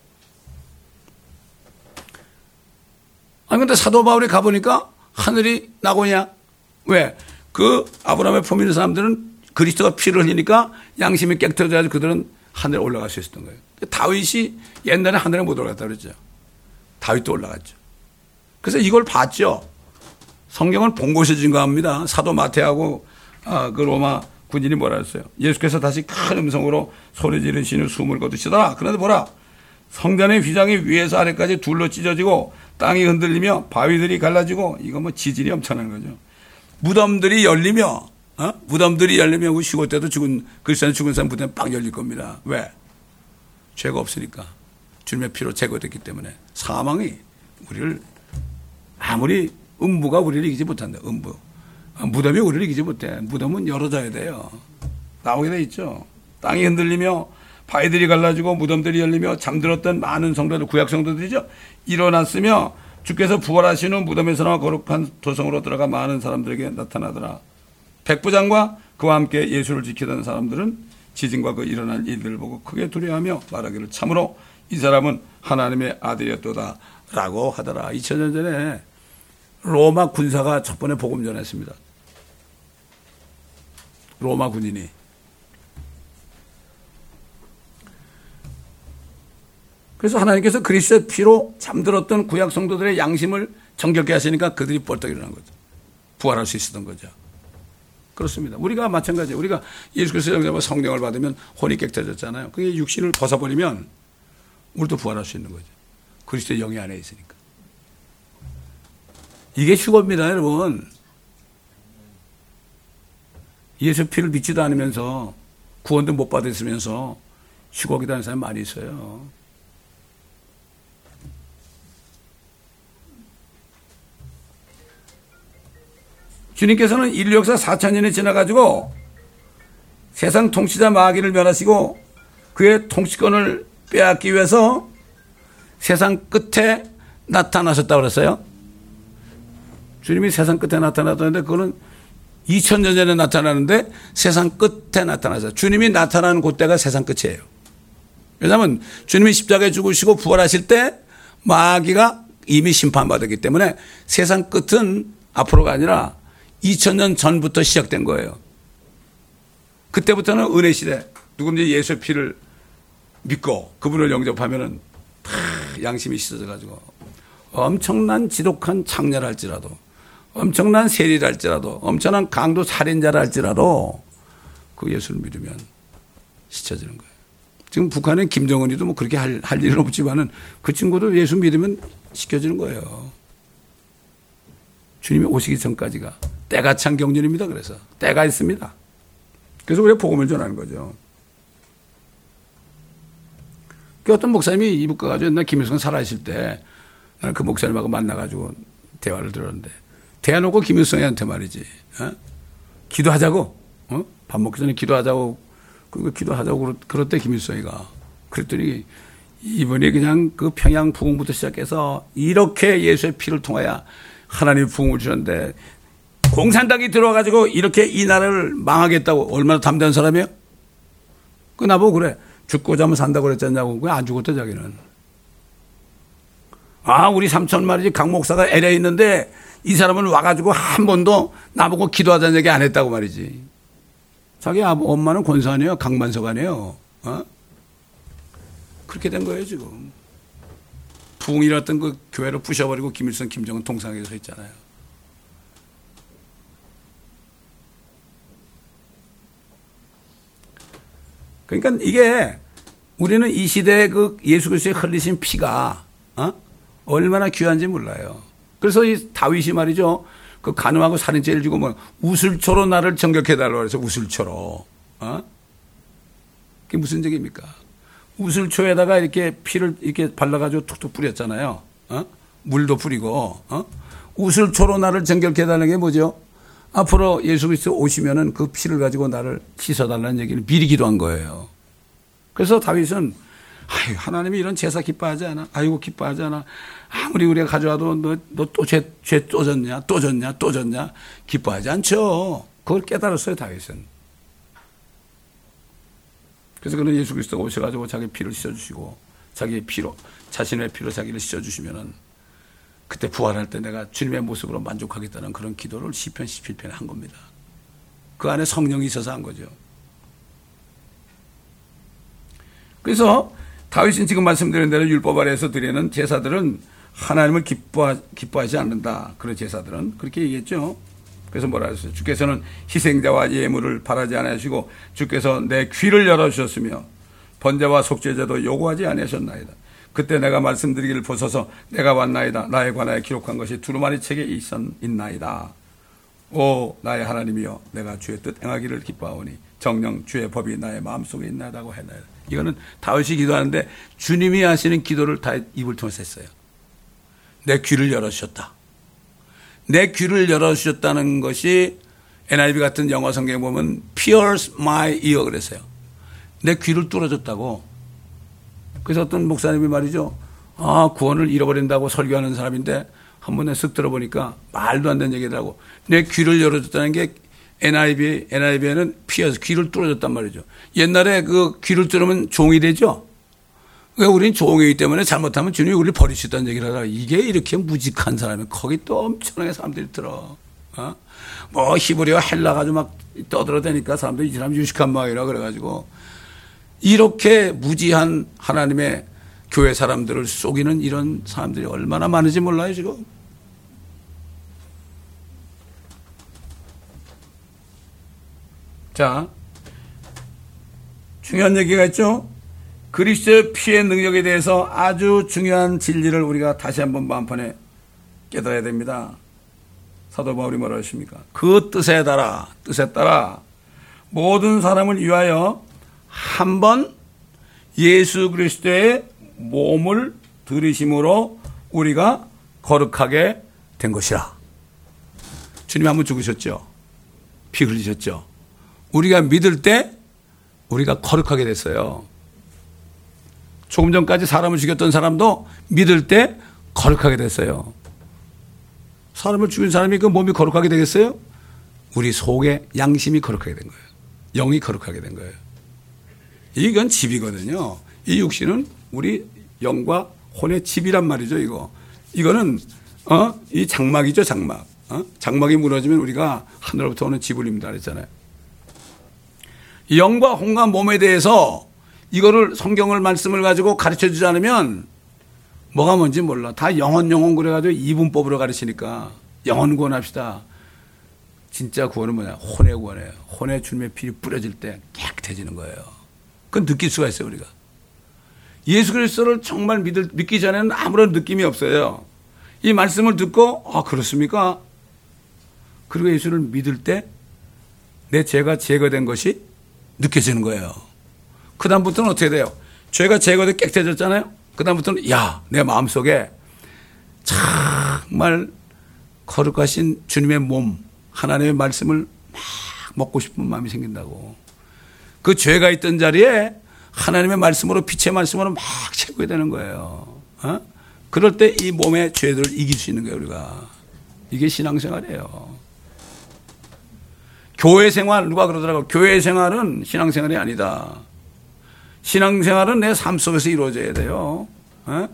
아니 근데 사도 바울이 가보니까 하늘이 낙원이야. 왜? 그 아브라함의 품 있는 사람들은 그리스도가 피를 흘리니까 양심이 깨끗해져가지고 그들은 하늘에 올라갈 수 있었던 거예요. 다윗이 옛날에 하늘에 못 올라갔다 그랬죠. 다윗도 올라갔죠. 그래서 이걸 봤죠. 성경은 본 것이 증거합니다. 사도 마태하고 아, 그 로마 군인이 뭐라 했어요. 예수께서 다시 큰 음성으로 소리 지르시는 숨을 거두시더라. 그런데 보라. 성전의 휘장이 위에서 아래까지 둘로 찢어지고 땅이 흔들리며 바위들이 갈라지고 이거 뭐 지진이 엄청난 거죠. 무덤들이 열리며 어? 무덤들이 열리며 우리 시고 때도 죽은 그리스도인 죽은 사람 무덤 빵 열릴 겁니다. 왜? 죄가 없으니까. 주님의 피로 제거됐기 때문에 사망이 우리를 아무리 음부가 우리를 이기지 못한다. 음부. 무덤이 우리를 이기지 못해. 무덤은 열어져야 돼요. 나오게 돼 있죠. 땅이 흔들리며 바위들이 갈라지고 무덤들이 열리며 잠들었던 많은 성도들, 구약 성도들이죠. 일어났으며 주께서 부활하신 후 무덤에서 나와 거룩한 도성으로 들어가 많은 사람들에게 나타나더라. 백부장과 그와 함께 예수를 지키던 사람들은 지진과 그 일어난 일들을 보고 크게 두려워하며 말하기를 참으로 이 사람은 하나님의 아들이었도다 라고 하더라. 이천 년 전에 로마 군사가 첫 번에 복음 전했습니다. 로마 군인이. 그래서 하나님께서 그리스도의 피로 잠들었던 구약 성도들의 양심을 정결케 하시니까 그들이 벌떡 일어난 거죠. 부활할 수 있었던 거죠. 그렇습니다. 우리가 마찬가지예요. 우리가 예수 그리스도의 성령을 받으면 혼이 깨끗해졌잖아요. 그게 육신을 벗어버리면 우리도 부활할 수 있는 거죠. 그리스도의 영이 안에 있으니까. 이게 휴거입니다, 여러분. 예수 피를 믿지도 않으면서 구원도 못 받았으면서 휴거기도 하는 사람이 많이 있어요. 주님께서는 인류 역사 사천 년이 지나가지고 세상 통치자 마귀를 멸하시고 그의 통치권을 빼앗기 위해서 세상 끝에 나타나셨다고 그랬어요. 주님이 세상 끝에 나타나셨는데 그거는 이천 년 전에 나타나는데 세상 끝에 나타나서 주님이 나타나는 그때가 세상 끝이에요. 왜냐하면 주님이 십자가에 죽으시고 부활하실 때 마귀가 이미 심판받았기 때문에 세상 끝은 앞으로가 아니라 이천 년 전부터 시작된 거예요. 그때부터는 은혜 시대. 누군지 예수의 피를 믿고 그분을 영접하면은 다 양심이 씻어져가지고 엄청난 지독한 창렬할지라도 엄청난 세리랄지라도 엄청난 강도 살인자랄지라도 그 예수를 믿으면 씻혀지는 거예요. 지금 북한은 김정은이도 뭐 그렇게 할, 할 일은 없지만은 그 친구도 예수 믿으면 씻겨지는 거예요. 주님이 오시기 전까지가 때가 찬 경륜입니다. 그래서 때가 있습니다. 그래서 우리가 복음을 전하는 거죠. 그 어떤 목사님이 이북 가가지고 옛날 김일성 살아있을 때 나는 그 목사님하고 만나가지고 대화를 들었는데 대화놓고 김일성한테 말이지 어? 기도하자고 어? 밥 먹기 전에 기도하자고 그 기도하자고 그랬대 김일성이가. 그랬더니 이번에 그냥 그 평양 부흥부터 시작해서 이렇게 예수의 피를 통하여 하나님이 부흥을 주는데 공산당이 들어와가지고 이렇게 이 나라를 망하겠다고 얼마나 담대한 사람이에요? 그 나보고 그래. 죽고자 하면 산다고 그랬잖냐고. 왜 안 죽었대 자기는. 아 우리 삼촌 말이지 강 목사가 엘에이에 있는데 이 사람은 와가지고 한 번도 나보고 기도하자는 얘기 안 했다고 말이지. 자기 엄마는 권사관이에요. 강만서관이에요. 어? 그렇게 된 거예요 지금. 부흥이었던 그 교회를 부셔버리고 김일성 김정은 동상에 서 있잖아요. 그러니까 이게 우리는 이 시대에 그 예수 그리스도의 흘리신 피가 어? 얼마나 귀한지 몰라요. 그래서 이 다윗이 말이죠. 그 간음하고 살인죄를 지고 뭐 우슬초로 나를 정결해달라고 해서 우슬초로. 어? 그게 무슨 얘기입니까? 우슬초에다가 이렇게 피를 이렇게 발라가지고 툭툭 뿌렸잖아요. 어? 물도 뿌리고. 어? 우슬초로 나를 정결해달라는 게 뭐죠? 앞으로 예수 그리스도 오시면은 그 피를 가지고 나를 씻어달라는 얘기를 미리 기도한 거예요. 그래서 다윗은 아유, 하나님이 이런 제사 기뻐하지 않아? 아이고, 기뻐하지 않아? 아무리 우리가 가져와도 너, 너 또 죄, 죄 또 졌냐? 또 졌냐? 또 졌냐? 기뻐하지 않죠. 그걸 깨달았어요, 다윗은. 그래서 그는 예수 그리스도가 오셔가지고 자기 피를 씻어주시고 자기의 피로, 자신의 피로 자기를 씻어주시면은 그때 부활할 때 내가 주님의 모습으로 만족하겠다는 그런 기도를 시편 십칠 편에 한 겁니다. 그 안에 성령이 있어서 한 거죠. 그래서 다윗은 지금 말씀드린 대로 율법 아래에서 드리는 제사들은 하나님을 기뻐하, 기뻐하지 않는다. 그런 제사들은 그렇게 얘기했죠. 그래서 뭐라 했어요? 주께서는 희생자와 예물을 바라지 않으시고 주께서 내 귀를 열어주셨으며 번제와 속죄제도 요구하지 않으셨나이다. 그때 내가 말씀드리기를 보소서 내가 왔나이다. 나에 관하여 기록한 것이 두루마리 책에 있나이다. 오 나의 하나님이여 내가 주의 뜻 행하기를 기뻐하오니 정녕 주의 법이 나의 마음속에 있나이다고 했나이다. 이거는 다윗이 기도하는데 주님이 하시는 기도를 다 입을 통해서 했어요. 내 귀를 열어주셨다. 내 귀를 열어주셨다는 것이 엔아이브이 같은 영어 성경에 보면 pierce my ear 그랬어요. 내 귀를 뚫어줬다고. 그래서 어떤 목사님이 말이죠. 아, 구원을 잃어버린다고 설교하는 사람인데 한 번에 쓱 들어보니까 말도 안 되는 얘기더라고. 내 귀를 열어줬다는 게 엔아이브이, 엔아이브이에는 피어서 귀를 뚫어줬단 말이죠. 옛날에 그 귀를 뚫으면 종이 되죠. 왜 우리는 종이기 때문에 잘못하면 주님이 우리를 버릴 수 있다는 얘기를 하다가 이게 이렇게 무직한 사람이 거기 또 엄청나게 사람들이 들어. 어? 뭐 히브리어 헬라 가지고 막 떠들어대니까 사람들이 이 사람 유식한 마음이라 그래가지고 이렇게 무지한 하나님의 교회 사람들을 속이는 이런 사람들이 얼마나 많은지 몰라요 지금. 자, 중요한 얘기가 있죠. 그리스도의 피의 능력에 대해서 아주 중요한 진리를 우리가 다시 한번 마음판에 깨달아야 됩니다. 사도 바울이 뭐라 하십니까? 그 뜻에 따라 뜻에 따라 모든 사람을 위하여 한 번 예수 그리스도의 몸을 들이심으로 우리가 거룩하게 된 것이라. 주님이 한 번 죽으셨죠. 피 흘리셨죠. 우리가 믿을 때 우리가 거룩하게 됐어요. 조금 전까지 사람을 죽였던 사람도 믿을 때 거룩하게 됐어요. 사람을 죽인 사람이 그 몸이 거룩하게 되겠어요? 우리 속에 양심이 거룩하게 된 거예요. 영이 거룩하게 된 거예요. 이건 집이거든요. 이 육신은 우리 영과 혼의 집이란 말이죠. 이거 이거는 어? 이 장막이죠. 장막. 어? 장막이 무너지면 우리가 하늘로부터 오는 집을 입는다 그랬잖아요. 영과 혼과 몸에 대해서 이거를 성경을 말씀을 가지고 가르쳐 주지 않으면 뭐가 뭔지 몰라. 다 영혼 영혼 그래가지고 이분법으로 가르치니까 영혼 구원합시다. 진짜 구원은 뭐냐? 혼의 구원이에요. 혼의 주님의 피 뿌려질 때 깨끗해지는 거예요. 그건 느낄 수가 있어요, 우리가. 예수 그리스도를 정말 믿을, 믿기 전에는 아무런 느낌이 없어요. 이 말씀을 듣고, 아, 그렇습니까? 그리고 예수를 믿을 때 내 죄가 제거된 것이 느껴지는 거예요. 그 다음부터는 어떻게 돼요? 죄가 제거돼 깨끗해졌잖아요? 그 다음부터는, 야, 내 마음속에 정말 거룩하신 주님의 몸, 하나님의 말씀을 막 먹고 싶은 마음이 생긴다고. 그 죄가 있던 자리에 하나님의 말씀으로, 빛의 말씀으로 막 채우게 되는 거예요. 어? 그럴 때 이 몸의 죄들을 이길 수 있는 거예요, 우리가. 이게 신앙생활이에요. 교회 생활, 누가 그러더라고요. 교회 생활은 신앙생활이 아니다. 신앙생활은 내 삶 속에서 이루어져야 돼요. 어?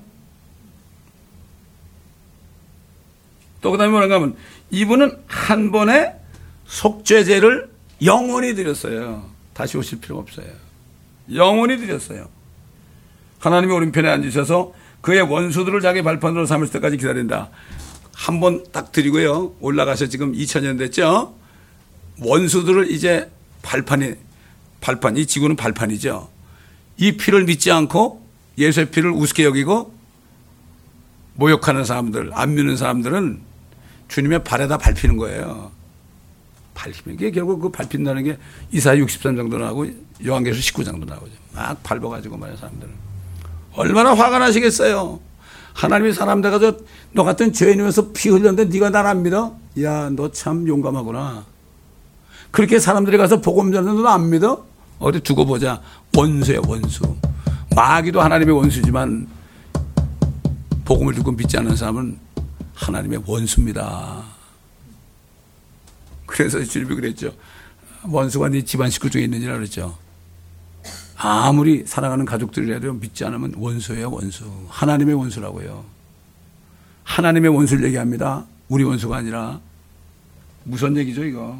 또 그 다음에 뭐라고 하면, 이분은 한 번에 속죄제를 영원히 드렸어요. 다시 오실 필요가 없어요. 영원히 드렸어요. 하나님의 오른편에 앉으셔서 그의 원수들을 자기 발판으로 삼을 때까지 기다린다. 한 번 딱 드리고요. 올라가서 지금 이천 년 됐죠. 원수들을 이제 발판이, 발판, 이 지구는 발판이죠. 이 피를 믿지 않고 예수의 피를 우습게 여기고 모욕하는 사람들, 안 믿는 사람들은 주님의 발에다 밟히는 거예요. 밟히는 게 결국 그 밟힌다는 게 이사야 육십삼 정도 나오고 요한계시록 십구 정도 나오죠. 막 밟아가지고 말이야, 사람들은. 얼마나 화가 나시겠어요. 하나님이 사람 돼가지고 너 같은 죄인이면서 피 흘렸는데 네가 날 안 믿어? 야, 너 참 용감하구나. 그렇게 사람들이 가서 복음 전하는데 너 안 믿어? 어디 두고 보자. 원수야, 원수. 마귀도 하나님의 원수지만 복음을 듣고 믿지 않는 사람은 하나님의 원수입니다. 그래서 주님이 그랬죠. 원수가 네 집안 식구 중에 있느니라 그랬죠. 아무리 사랑하는 가족들이라도 믿지 않으면 원수예요, 원수. 하나님의 원수라고요. 하나님의 원수를 얘기합니다. 우리 원수가 아니라. 무슨 얘기죠, 이거?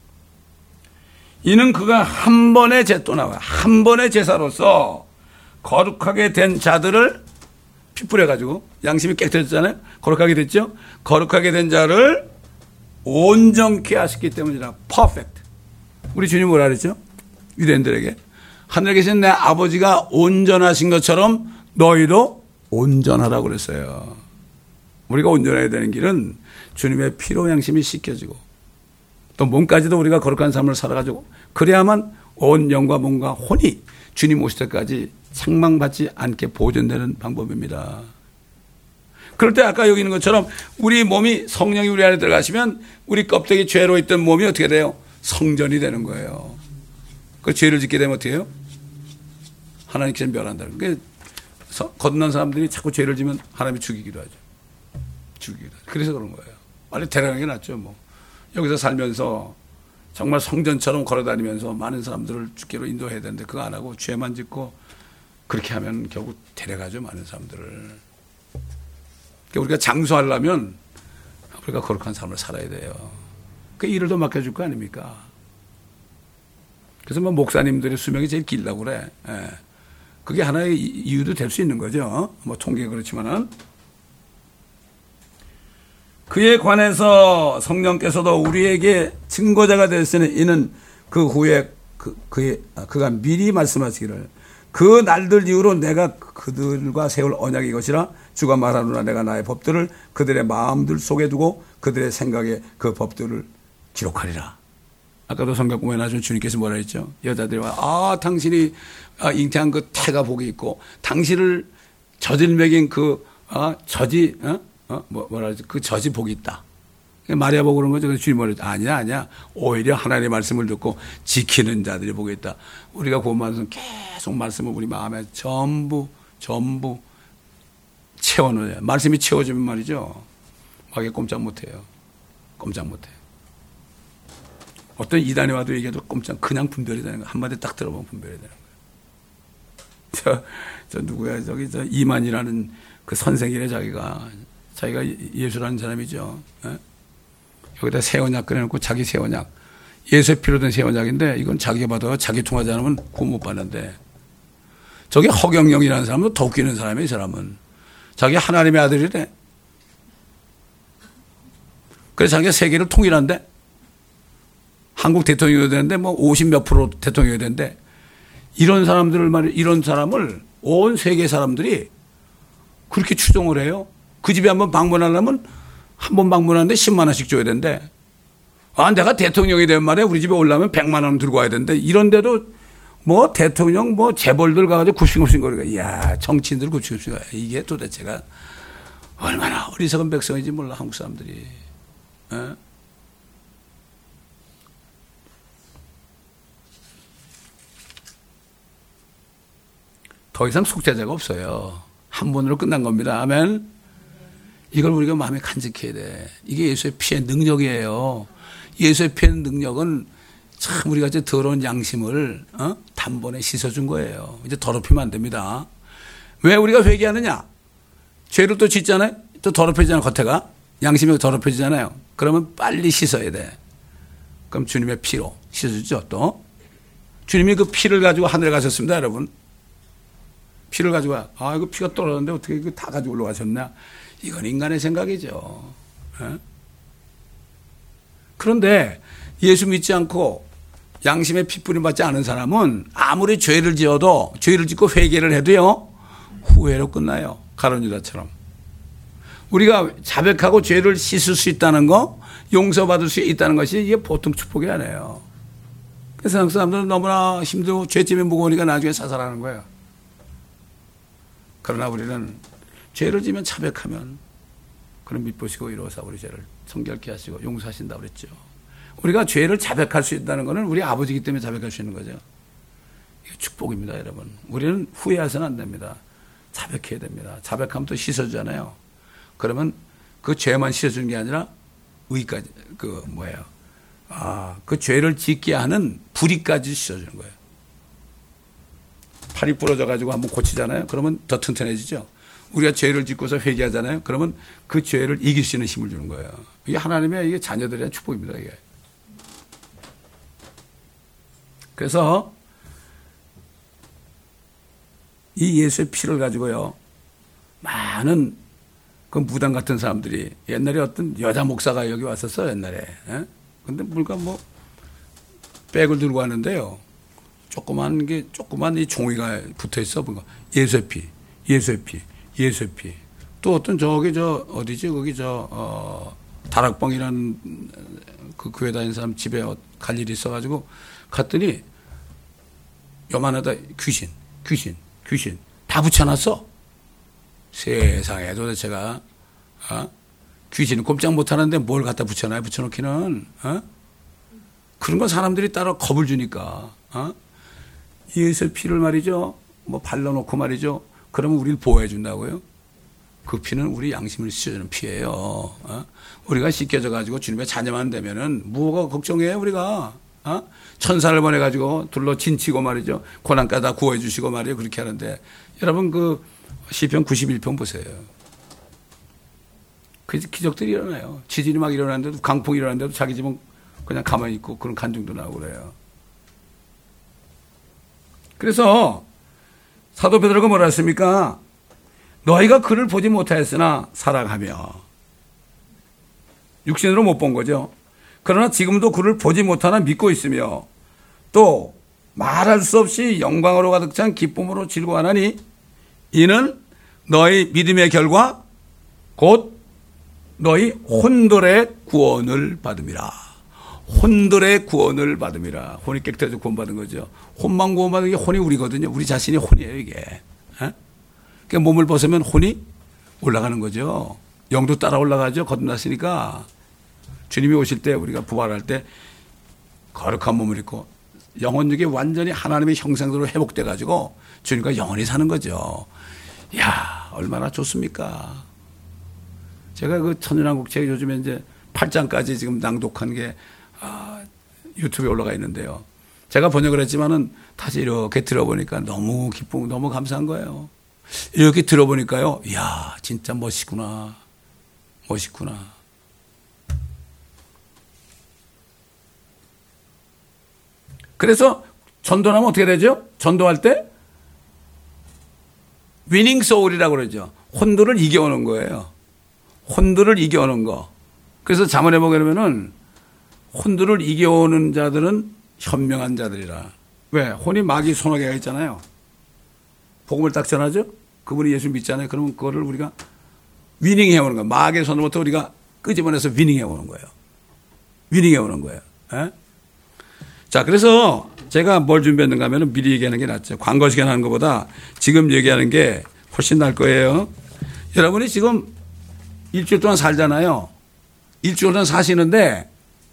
이는 그가 한 번의 제, 또 나와요. 한 번의 제사로서 거룩하게 된 자들을 피 뿌려가지고, 양심이 깨끗해졌잖아요. 거룩하게 됐죠. 거룩하게 된 자를 온전케 하셨기 때문이라. 퍼펙트. 우리 주님 뭐라 그랬죠? 유대인들에게 하늘에 계신 내 아버지가 온전하신 것처럼 너희도 온전하라고 그랬어요. 우리가 온전해야 되는 길은 주님의 피로 양심이 씻겨지고 또 몸까지도 우리가 거룩한 삶을 살아가지고 그래야만 온 영과 몸과 혼이 주님 오실 때까지 책망받지 않게 보존되는 방법입니다. 그럴 때 아까 여기 있는 것처럼 우리 몸이, 성령이 우리 안에 들어가시면 우리 껍데기 죄로 있던 몸이 어떻게 돼요? 성전이 되는 거예요. 그 죄를 짓게 되면 어떻게 해요? 하나님께서 멸한다는 거예요. 거듭난 사람들이 자꾸 죄를 지면 하나님이 죽이기도 하죠. 죽이기도 하죠. 그래서 그런 거예요. 빨리 데려가는 게 낫죠. 뭐 여기서 살면서 정말 성전처럼 걸어다니면서 많은 사람들을 주께로 인도해야 되는데 그거 안 하고 죄만 짓고 그렇게 하면 결국 데려가죠. 많은 사람들을. 그러니까 우리가 장수하려면 우리가 거룩한 삶을 살아야 돼요. 그 일을 더 맡겨줄 거 아닙니까? 그래서 뭐 목사님들의 수명이 제일 길다고 그래. 예. 그게 하나의 이유도 될 수 있는 거죠. 뭐 통계 그렇지만은. 그에 관해서 성령께서도 우리에게 증거자가 되었으니 이는 그 후에 그, 그의, 그가 미리 말씀하시기를 그 날들 이후로 내가 그들과 세울 언약이 것이라 주가 말하노라 내가 나의 법들을 그들의 마음들 속에 두고 그들의 생각에 그 법들을 기록하리라. 아까도 성경 공부에 나중 주님께서 뭐라 했죠? 여자들이 와, 아, 당신이 잉태한 그 태가 복이 있고 당신을 젖을 먹인 그 아, 젖이 어? 어? 뭐, 뭐라 그러지? 그 젖이 복이 있다. 마리아 보고 그런 거죠. 그래서 주님 뭐라 했죠? 아니야, 아니야. 오히려 하나님의 말씀을 듣고 지키는 자들이 복이 있다. 우리가 그 말씀 계속 말씀을 우리 마음에 전부, 전부 채워넣어요. 말씀이 채워지면 말이죠. 막에 꼼짝 못 해요. 꼼짝 못 해요. 어떤 이단이 와도 얘기해도 꼼짝, 그냥 분별이 되는 거예요. 한마디 딱 들어보면 분별이 되는 거예요. 저, 저 누구야? 저기, 저 이만이라는 그 선생이래, 자기가. 자기가 예수라는 사람이죠. 예? 여기다 새 언약 꺼내놓고 자기 새 언약. 예수의 피로 된 새 언약인데 이건 자기가 받아요. 자기 통하지 않으면 구원 못 받는데. 저게 허경영이라는 사람은 더 웃기는 사람이에요, 이 사람은. 자기 하나님의 아들이래. 그래서 자기가 세계를 통일한대. 한국 대통령이 되는데 뭐 오십 몇 프로 대통령이 되는데 이런 사람들을 말 이런 사람을 온 세계 사람들이 그렇게 추종을 해요. 그 집에 한번 방문하려면 한 번 방문하는데 십만 원씩 줘야 된대. 아, 내가 대통령이 된 말에 우리 집에 올라면 백만 원 들고 와야 되는데 이런데도 뭐 대통령 뭐 재벌들 가가지고 굽신굽신거리고 이야 정치인들 굽신굽신거려. 이게 도대체가 얼마나 어리석은 백성인지 몰라 한국 사람들이. 에? 더 이상 속죄자가 없어요. 한 번으로 끝난 겁니다. 아멘. 이걸 우리가 마음에 간직해야 돼. 이게 예수의 피의 능력이에요. 예수의 피의 능력은 참 우리가 이제 더러운 양심을 어? 단번에 씻어준 거예요. 이제 더럽히면 안 됩니다. 왜 우리가 회개하느냐? 죄를 또 짓잖아요. 또 더럽혀지잖아요. 겉에가. 양심이 더럽혀지잖아요. 그러면 빨리 씻어야 돼. 그럼 주님의 피로 씻어주죠. 또 주님이 그 피를 가지고 하늘에 가셨습니다. 여러분. 피를 가지고 와. 아, 이거 피가 떨어졌는데 어떻게 이거 다 가지고 올라가셨나? 이건 인간의 생각이죠. 에? 그런데 예수 믿지 않고 양심의 핏부림 받지 않은 사람은 아무리 죄를 지어도 죄를 짓고 회개를 해도요. 후회로 끝나요. 가룟 유다처럼. 우리가 자백하고 죄를 씻을 수 있다는 거, 용서받을 수 있다는 것이 이게 보통 축복이 아니에요. 그래서 한국 사람들은 너무나 힘들고 죄짐이 무거우니까 나중에 사살하는 거예요. 그러나 우리는 죄를 지면 자백하면 그런 믿보시고 이로써 우리 죄를 성결케 하시고 용서하신다고 그랬죠. 우리가 죄를 자백할 수 있다는 것은 우리 아버지이기 때문에 자백할 수 있는 거죠. 이게 축복입니다, 여러분. 우리는 후회해서는 안 됩니다. 자백해야 됩니다. 자백하면 또 씻어주잖아요. 그러면 그 죄만 씻어주는 게 아니라 의까지, 그 뭐예요. 아, 그 죄를 짓게 하는 불의까지 씻어주는 거예요. 팔이 부러져 가지고 한번 고치잖아요. 그러면 더 튼튼해지죠. 우리가 죄를 짓고서 회개하잖아요. 그러면 그 죄를 이길 수 있는 힘을 주는 거예요. 이게 하나님의 이게 자녀들에 대한 축복입니다. 이게. 그래서 이 예수의 피를 가지고요. 많은 그 무당 같은 사람들이 옛날에 어떤 여자 목사가 여기 왔었어요. 옛날에. 예? 근데 물가 뭐 백을 들고 왔는데요. 조그만 게, 조그만 이 종이가 붙어 있어. 뭔가. 예수의 피, 예수의 피, 예수의 피. 또 어떤 저기 저, 어디지? 거기 저, 어, 다락방이라는 그 교회 다니는 사람 집에 갈 일이 있어가지고 갔더니 요만하다 귀신, 귀신, 귀신. 다 붙여놨어. 세상에 도대체가, 어? 귀신은 꼼짝 못 하는데 뭘 갖다 붙여놔요? 붙여놓기는, 어? 그런 건 사람들이 따로 겁을 주니까, 어? 예수의 피를 말이죠. 뭐 발라놓고 말이죠. 그러면 우리를 보호해 준다고요? 그 피는 우리 양심을 씻어주는 피예요. 어? 우리가 씻겨져 가지고 주님의 자녀만 되면은 뭐가 걱정해요, 우리가? 어? 천사를 보내 가지고 둘러 진치고 말이죠. 고난까지 구해 주시고 말이에요. 그렇게 하는데 여러분 그 시편 구십일 편 보세요. 그 기적들이 일어나요. 지진이 막 일어나는데도 강풍이 일어나는데도 자기 집은 그냥 가만히 있고 그런 간증도 나오고 그래요. 그래서 사도 베드로가 뭐라 했습니까? 너희가 그를 보지 못하였으나 살아가며 육신으로 못 본 거죠. 그러나 지금도 그를 보지 못하나 믿고 있으며 또 말할 수 없이 영광으로 가득 찬 기쁨으로 즐거워하나니 이는 너희 믿음의 결과 곧 너희 혼돌의 구원을 받음이라. 혼들의 구원을 받음이라. 혼이 깨끗해서 구원받은 거죠. 혼만 구원받은 게 혼이 우리거든요. 우리 자신이 혼이에요, 이게. 에? 그러니까 몸을 벗으면 혼이 올라가는 거죠. 영도 따라 올라가죠. 거듭났으니까. 주님이 오실 때 우리가 부활할 때 거룩한 몸을 입고 영혼육이 완전히 하나님의 형상대로 회복돼 가지고 주님과 영원히 사는 거죠. 이야, 얼마나 좋습니까? 제가 그 천연한국 책 요즘에 이제 팔 장까지 지금 낭독한 게 아, 유튜브에 올라가 있는데요. 제가 번역을 했지만은 다시 이렇게 들어보니까 너무 기쁘고 너무 감사한 거예요. 이렇게 들어보니까요. 이야, 진짜 멋있구나. 멋있구나. 그래서 전도하면 어떻게 되죠? 전도할 때 위닝 소울이라고 그러죠. 혼돈을 이겨오는 거예요. 혼돈을 이겨오는 거. 그래서 잠언에 보게 되면은 혼돈을 이겨오는 자들은 현명한 자들이라. 왜? 혼이 마귀 손아귀가 있잖아요. 복음을 딱 전하죠? 그분이 예수 믿잖아요. 그러면 그거를 우리가 위닝해 오는 거예요. 마귀의 손으로부터 우리가 끄집어내서 위닝해 오는 거예요. 위닝해 오는 거예요. 에? 자, 그래서 제가 뭘 준비했는가 하면 미리 얘기하는 게 낫죠. 광고 시간 하는 것보다 지금 얘기하는 게 훨씬 나을 거예요. 여러분이 지금 일주일 동안 살잖아요. 일주일 동안 사시는데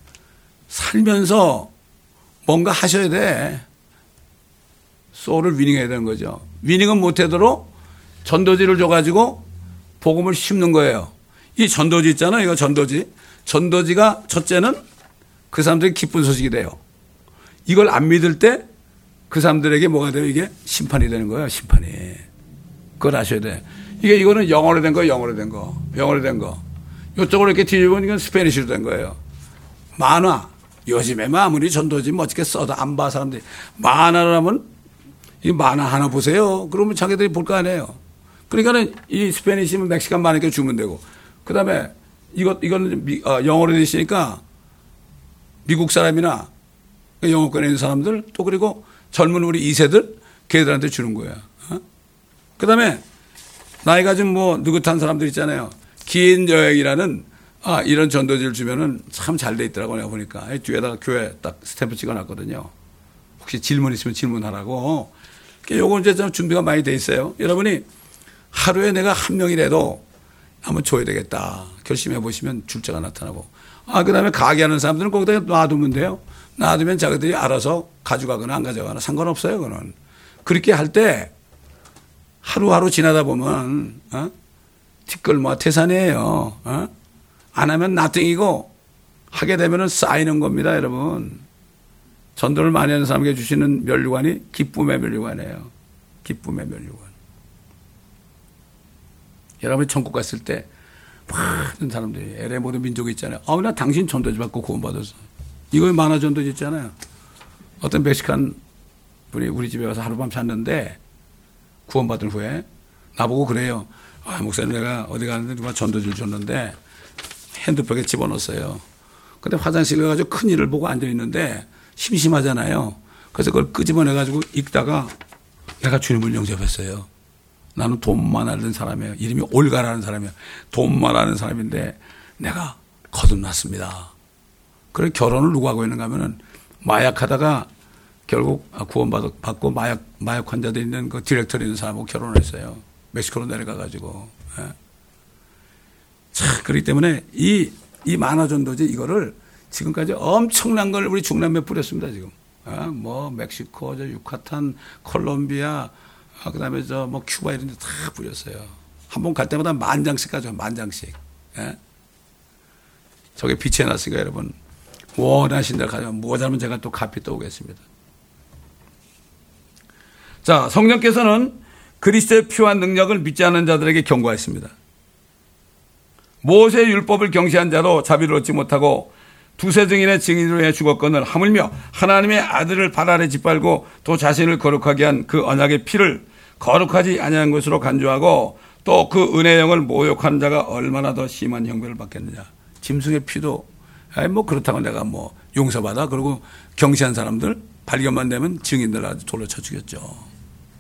살면서 뭔가 하셔야 돼. 소울을 위닝해야 되는 거죠. 위닝은 못하도록 전도지를 줘가지고 복음을 심는 거예요. 이 전도지 있잖아요. 이거 전도지. 전도지가 첫째는 그 사람들에게 기쁜 소식이 돼요. 이걸 안 믿을 때 그 사람들에게 뭐가 돼요? 이게 심판이 되는 거예요. 심판이. 그걸 아셔야 돼. 이게 이거는 영어로 된 거, 영어로 된 거, 영어로 된 거. 이쪽으로 이렇게 뒤집으면 이건 스페니쉬로 된 거예요. 만화. 요즘에 아무리 전도지 멋지게 써도 안 봐 사람들이. 만화를 하면 이 만화 하나 보세요. 그러면 자기들이 볼 거 아니에요. 그러니까는 이 스페니쉬면 멕시칸 만화니까 주면 되고. 그 다음에 이것, 이거는 미, 어, 영어로 되어 있으니까 미국 사람이나 영어권에 있는 사람들 또 그리고 젊은 우리 이 세들 걔들한테 주는 거야. 어? 그 다음에 나이가 좀 뭐 느긋한 사람들 있잖아요. 긴 여행이라는 아, 이런 전도지를 주면은 참 잘 돼 있더라고 내가 보니까. 뒤에다가 교회 딱 스탬프 찍어놨거든요. 혹시 질문 있으면 질문하라고. 요거 이제 좀 준비가 많이 돼 있어요. 여러분이 하루에 내가 한 명이라도 한번 줘야 되겠다. 결심해 보시면 줄자가 나타나고. 아, 그 다음에 가게 하는 사람들은 거기다 놔두면 돼요. 놔두면 자기들이 알아서 가져가거나 안 가져가거나 상관없어요. 그거는. 그렇게 할 때 하루하루 지나다 보면, 어? 뒷걸마 태산이에요. 어? 안 하면 나띵이고 하게 되면은 쌓이는 겁니다, 여러분. 전도를 많이 하는 사람에게 주시는 면류관이 기쁨의 면류관이에요. 기쁨의 면류관. 여러분이 천국 갔을 때 많은 사람들이 엘에이 모든 민족이 있잖아요. 아, 나 당신 전도지 받고 구원받았어. 이거 만화 전도지 있잖아요. 어떤 멕시칸 분이 우리 집에 와서 하룻밤 잤는데 구원받은 후에 나보고 그래요. 아, 목사님 내가 어디 가는데 누가 전도지를 줬는데 핸드백에 집어넣었어요. 근데 화장실 가가지고 큰일을 보고 앉아있는데 심심하잖아요. 그래서 그걸 끄집어내가지고 읽다가 내가 주님을 영접했어요. 나는 돈만 알던 사람이에요. 이름이 올가라는 사람이에요. 돈만 아는 사람인데 내가 거듭났습니다. 그래 결혼을 누구 하고 있는가 하면은 마약하다가 결국 구원받고 마약, 마약 환자들 있는 그 디렉터리 있는 사람하고 결혼을 했어요. 멕시코로 내려가가지고. 예. 참, 그렇기 때문에 이, 이 만화전도지 이거를 지금까지 엄청난 걸 우리 중남미에 뿌렸습니다, 지금. 아, 뭐, 멕시코, 저 유카탄, 콜롬비아, 아, 그 다음에 저 뭐 큐바 이런 데 다 뿌렸어요. 한 번 갈 때마다 만 장씩 가죠, 만 장씩. 예? 저게 빛이 났으니까 여러분. 원하신 대로 가면 모자라면 제가 또 갚이 또 오겠습니다. 자, 성령께서는 그리스도의 피와 능력을 믿지 않는 자들에게 경고했습니다. 모세의 율법을 경시한 자로 자비를 얻지 못하고 두세 증인의 증인으로 해 죽었거늘 하물며 하나님의 아들을 발 아래 짓밟고 또 자신을 거룩하게 한 그 언약의 피를 거룩하지 아니한 것으로 간주하고 또 그 은혜의 영을 모욕하는 자가 얼마나 더 심한 형벌을 받겠느냐. 짐승의 피도 아니 뭐 그렇다고 내가 뭐 용서받아. 그리고 경시한 사람들 발견만 되면 증인들 아주 돌로 쳐 죽였죠.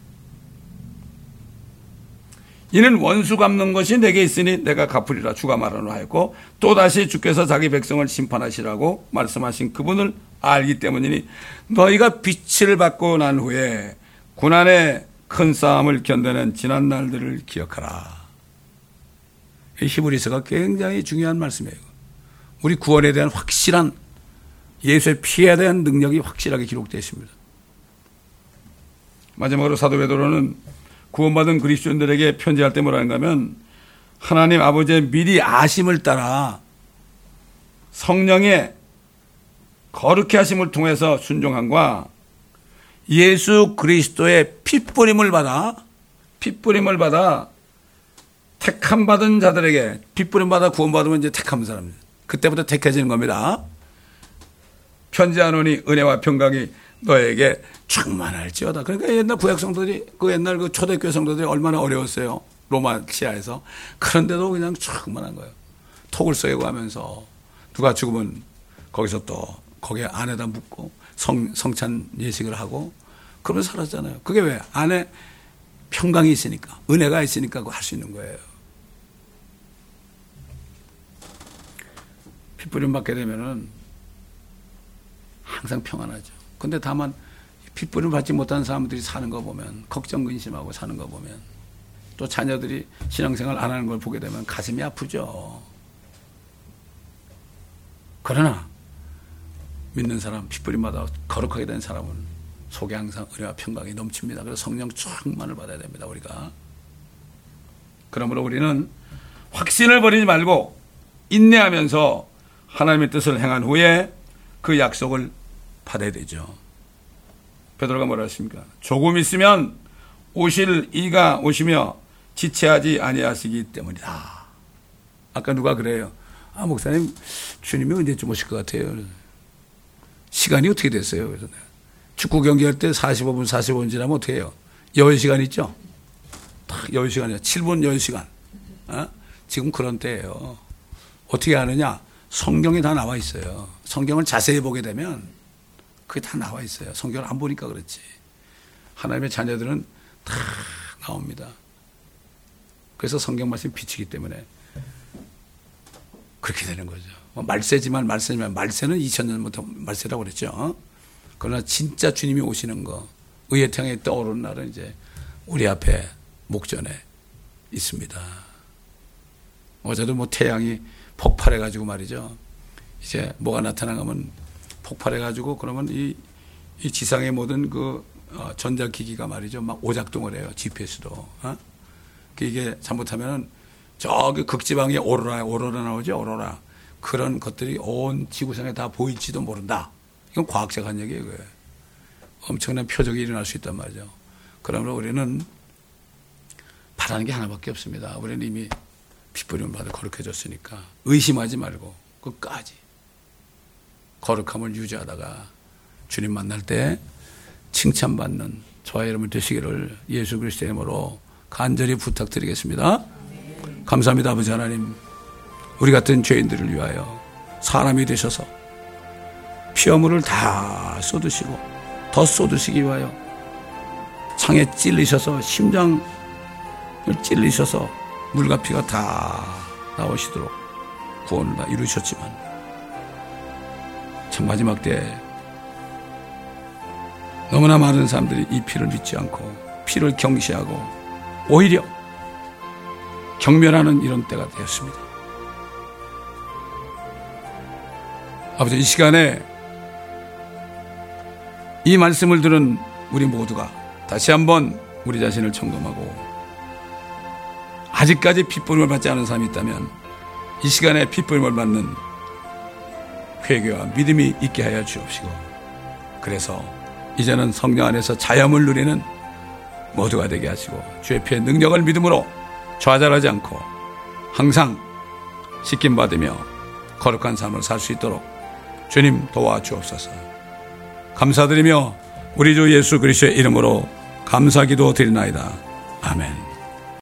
이는 원수 갚는 것이 내게 있으니 내가 갚으리라 주가 말하노 하였고 또다시 주께서 자기 백성을 심판하시라고 말씀하신 그분을 알기 때문이니 너희가 빛을 받고 난 후에 고난의 큰 싸움을 견뎌낸 지난 날들을 기억하라. 이 히브리서가 굉장히 중요한 말씀이에요. 우리 구원에 대한 확실한 예수의 피에 대한 능력이 확실하게 기록되어 있습니다. 마지막으로 사도 베드로는 구원받은 그리스도인들에게 편지할 때 뭐라는가 하면 하나님 아버지의 미리 아심을 따라 성령의 거룩히 하심을 통해서 순종함과 예수 그리스도의 핏뿌림을 받아 핏뿌림을 받아 택함 받은 자들에게 핏뿌림 받아 구원받으면 이제 택함 사람입니다. 그때부터 택해지는 겁니다. 편지하노니 은혜와 평강이 너에게 충만할지어다. 그러니까 옛날 구약 성도들이 그 옛날 그 초대교회 성도들이 얼마나 어려웠어요. 로마 시아에서. 그런데도 그냥 충만한 거예요. 톡을 쏘고 하면서 누가 죽으면 거기서 또 거기에 안에다 묻고 성, 성찬 예식을 하고 그러면서 살았잖아요. 그게 왜? 안에 평강이 있으니까, 은혜가 있으니까 그거 할 수 있는 거예요. 핏부림 받게 되면은 항상 평안하죠. 근데 다만 핏부림 받지 못한 사람들이 사는 거 보면, 걱정 근심하고 사는 거 보면, 또 자녀들이 신앙생활 안 하는 걸 보게 되면 가슴이 아프죠. 그러나 믿는 사람, 핏부림 받아 거룩하게 된 사람은 속에 항상 은혜와 평강이 넘칩니다. 그래서 성령 충만을 받아야 됩니다, 우리가. 그러므로 우리는 확신을 버리지 말고 인내하면서 하나님의 뜻을 행한 후에 그 약속을 받아야 되죠. 베드로가 뭐라 했습니까? 조금 있으면 오실 이가 오시며 지체하지 아니하시기 때문이다. 아까 누가 그래요? 아, 목사님, 주님이 언제쯤 오실 것 같아요? 시간이 어떻게 됐어요? 그래서 축구 경기할 때 사십오 분, 사십오 분 지나면 어떻게 해요? 여유 시간 있죠? 딱 여유 시간이에요. 칠 분 여유 시간. 어? 지금 그런 때예요. 어떻게 하느냐? 성경에 다 나와 있어요. 성경을 자세히 보게 되면 그게 다 나와 있어요. 성경을 안 보니까 그렇지. 하나님의 자녀들은 다 나옵니다. 그래서 성경 말씀이 비치기 때문에 그렇게 되는 거죠. 말세지만 말세지만 말세는 이천 년부터 말세라고 그랬죠. 그러나 진짜 주님이 오시는 거, 의의 태양이 떠오르는 날은 이제 우리 앞에 목전에 있습니다. 어제도 뭐 태양이 폭발해가지고 말이죠. 이제 뭐가 나타나가면 폭발해가지고 그러면 이, 이 지상의 모든 그 어, 전자기기가 말이죠. 막 오작동을 해요. 지피에스도. 어? 이게 잘못하면은 저기 극지방에 오로라, 오로라 나오죠. 오로라. 그런 것들이 온 지구상에 다 보일지도 모른다. 이건 과학자가 한 얘기예요. 그게. 엄청난 표적이 일어날 수 있단 말이죠. 그러므로 우리는 바라는 게 하나밖에 없습니다. 우리는 이미 핏부림을 받아 거룩해졌으니까 의심하지 말고 끝까지 거룩함을 유지하다가 주님 만날 때 칭찬받는 저와 여러분 되시기를 예수 그리스도의 이름으로 간절히 부탁드리겠습니다. 감사합니다. 아버지 하나님, 우리 같은 죄인들을 위하여 사람이 되셔서 피어물을 다 쏟으시고 더 쏟으시기 위하여 창에 찔리셔서 심장을 찔리셔서 물과 피가 다 나오시도록 구원을 다 이루셨지만 참 마지막 때 너무나 많은 사람들이 이 피를 믿지 않고 피를 경시하고 오히려 경멸하는 이런 때가 되었습니다. 아버지, 이 시간에 이 말씀을 들은 우리 모두가 다시 한번 우리 자신을 점검하고 아직까지 핏부림을 받지 않은 사람이 있다면 이 시간에 핏부림을 받는 회개와 믿음이 있게 하여 주옵시고, 그래서 이제는 성령 안에서 자염을 누리는 모두가 되게 하시고 주의 피의 능력을 믿음으로 좌절하지 않고 항상 씻김 받으며 거룩한 삶을 살 수 있도록 주님 도와주옵소서. 감사드리며 우리 주 예수 그리스도의 이름으로 감사기도 드리나이다. 아멘.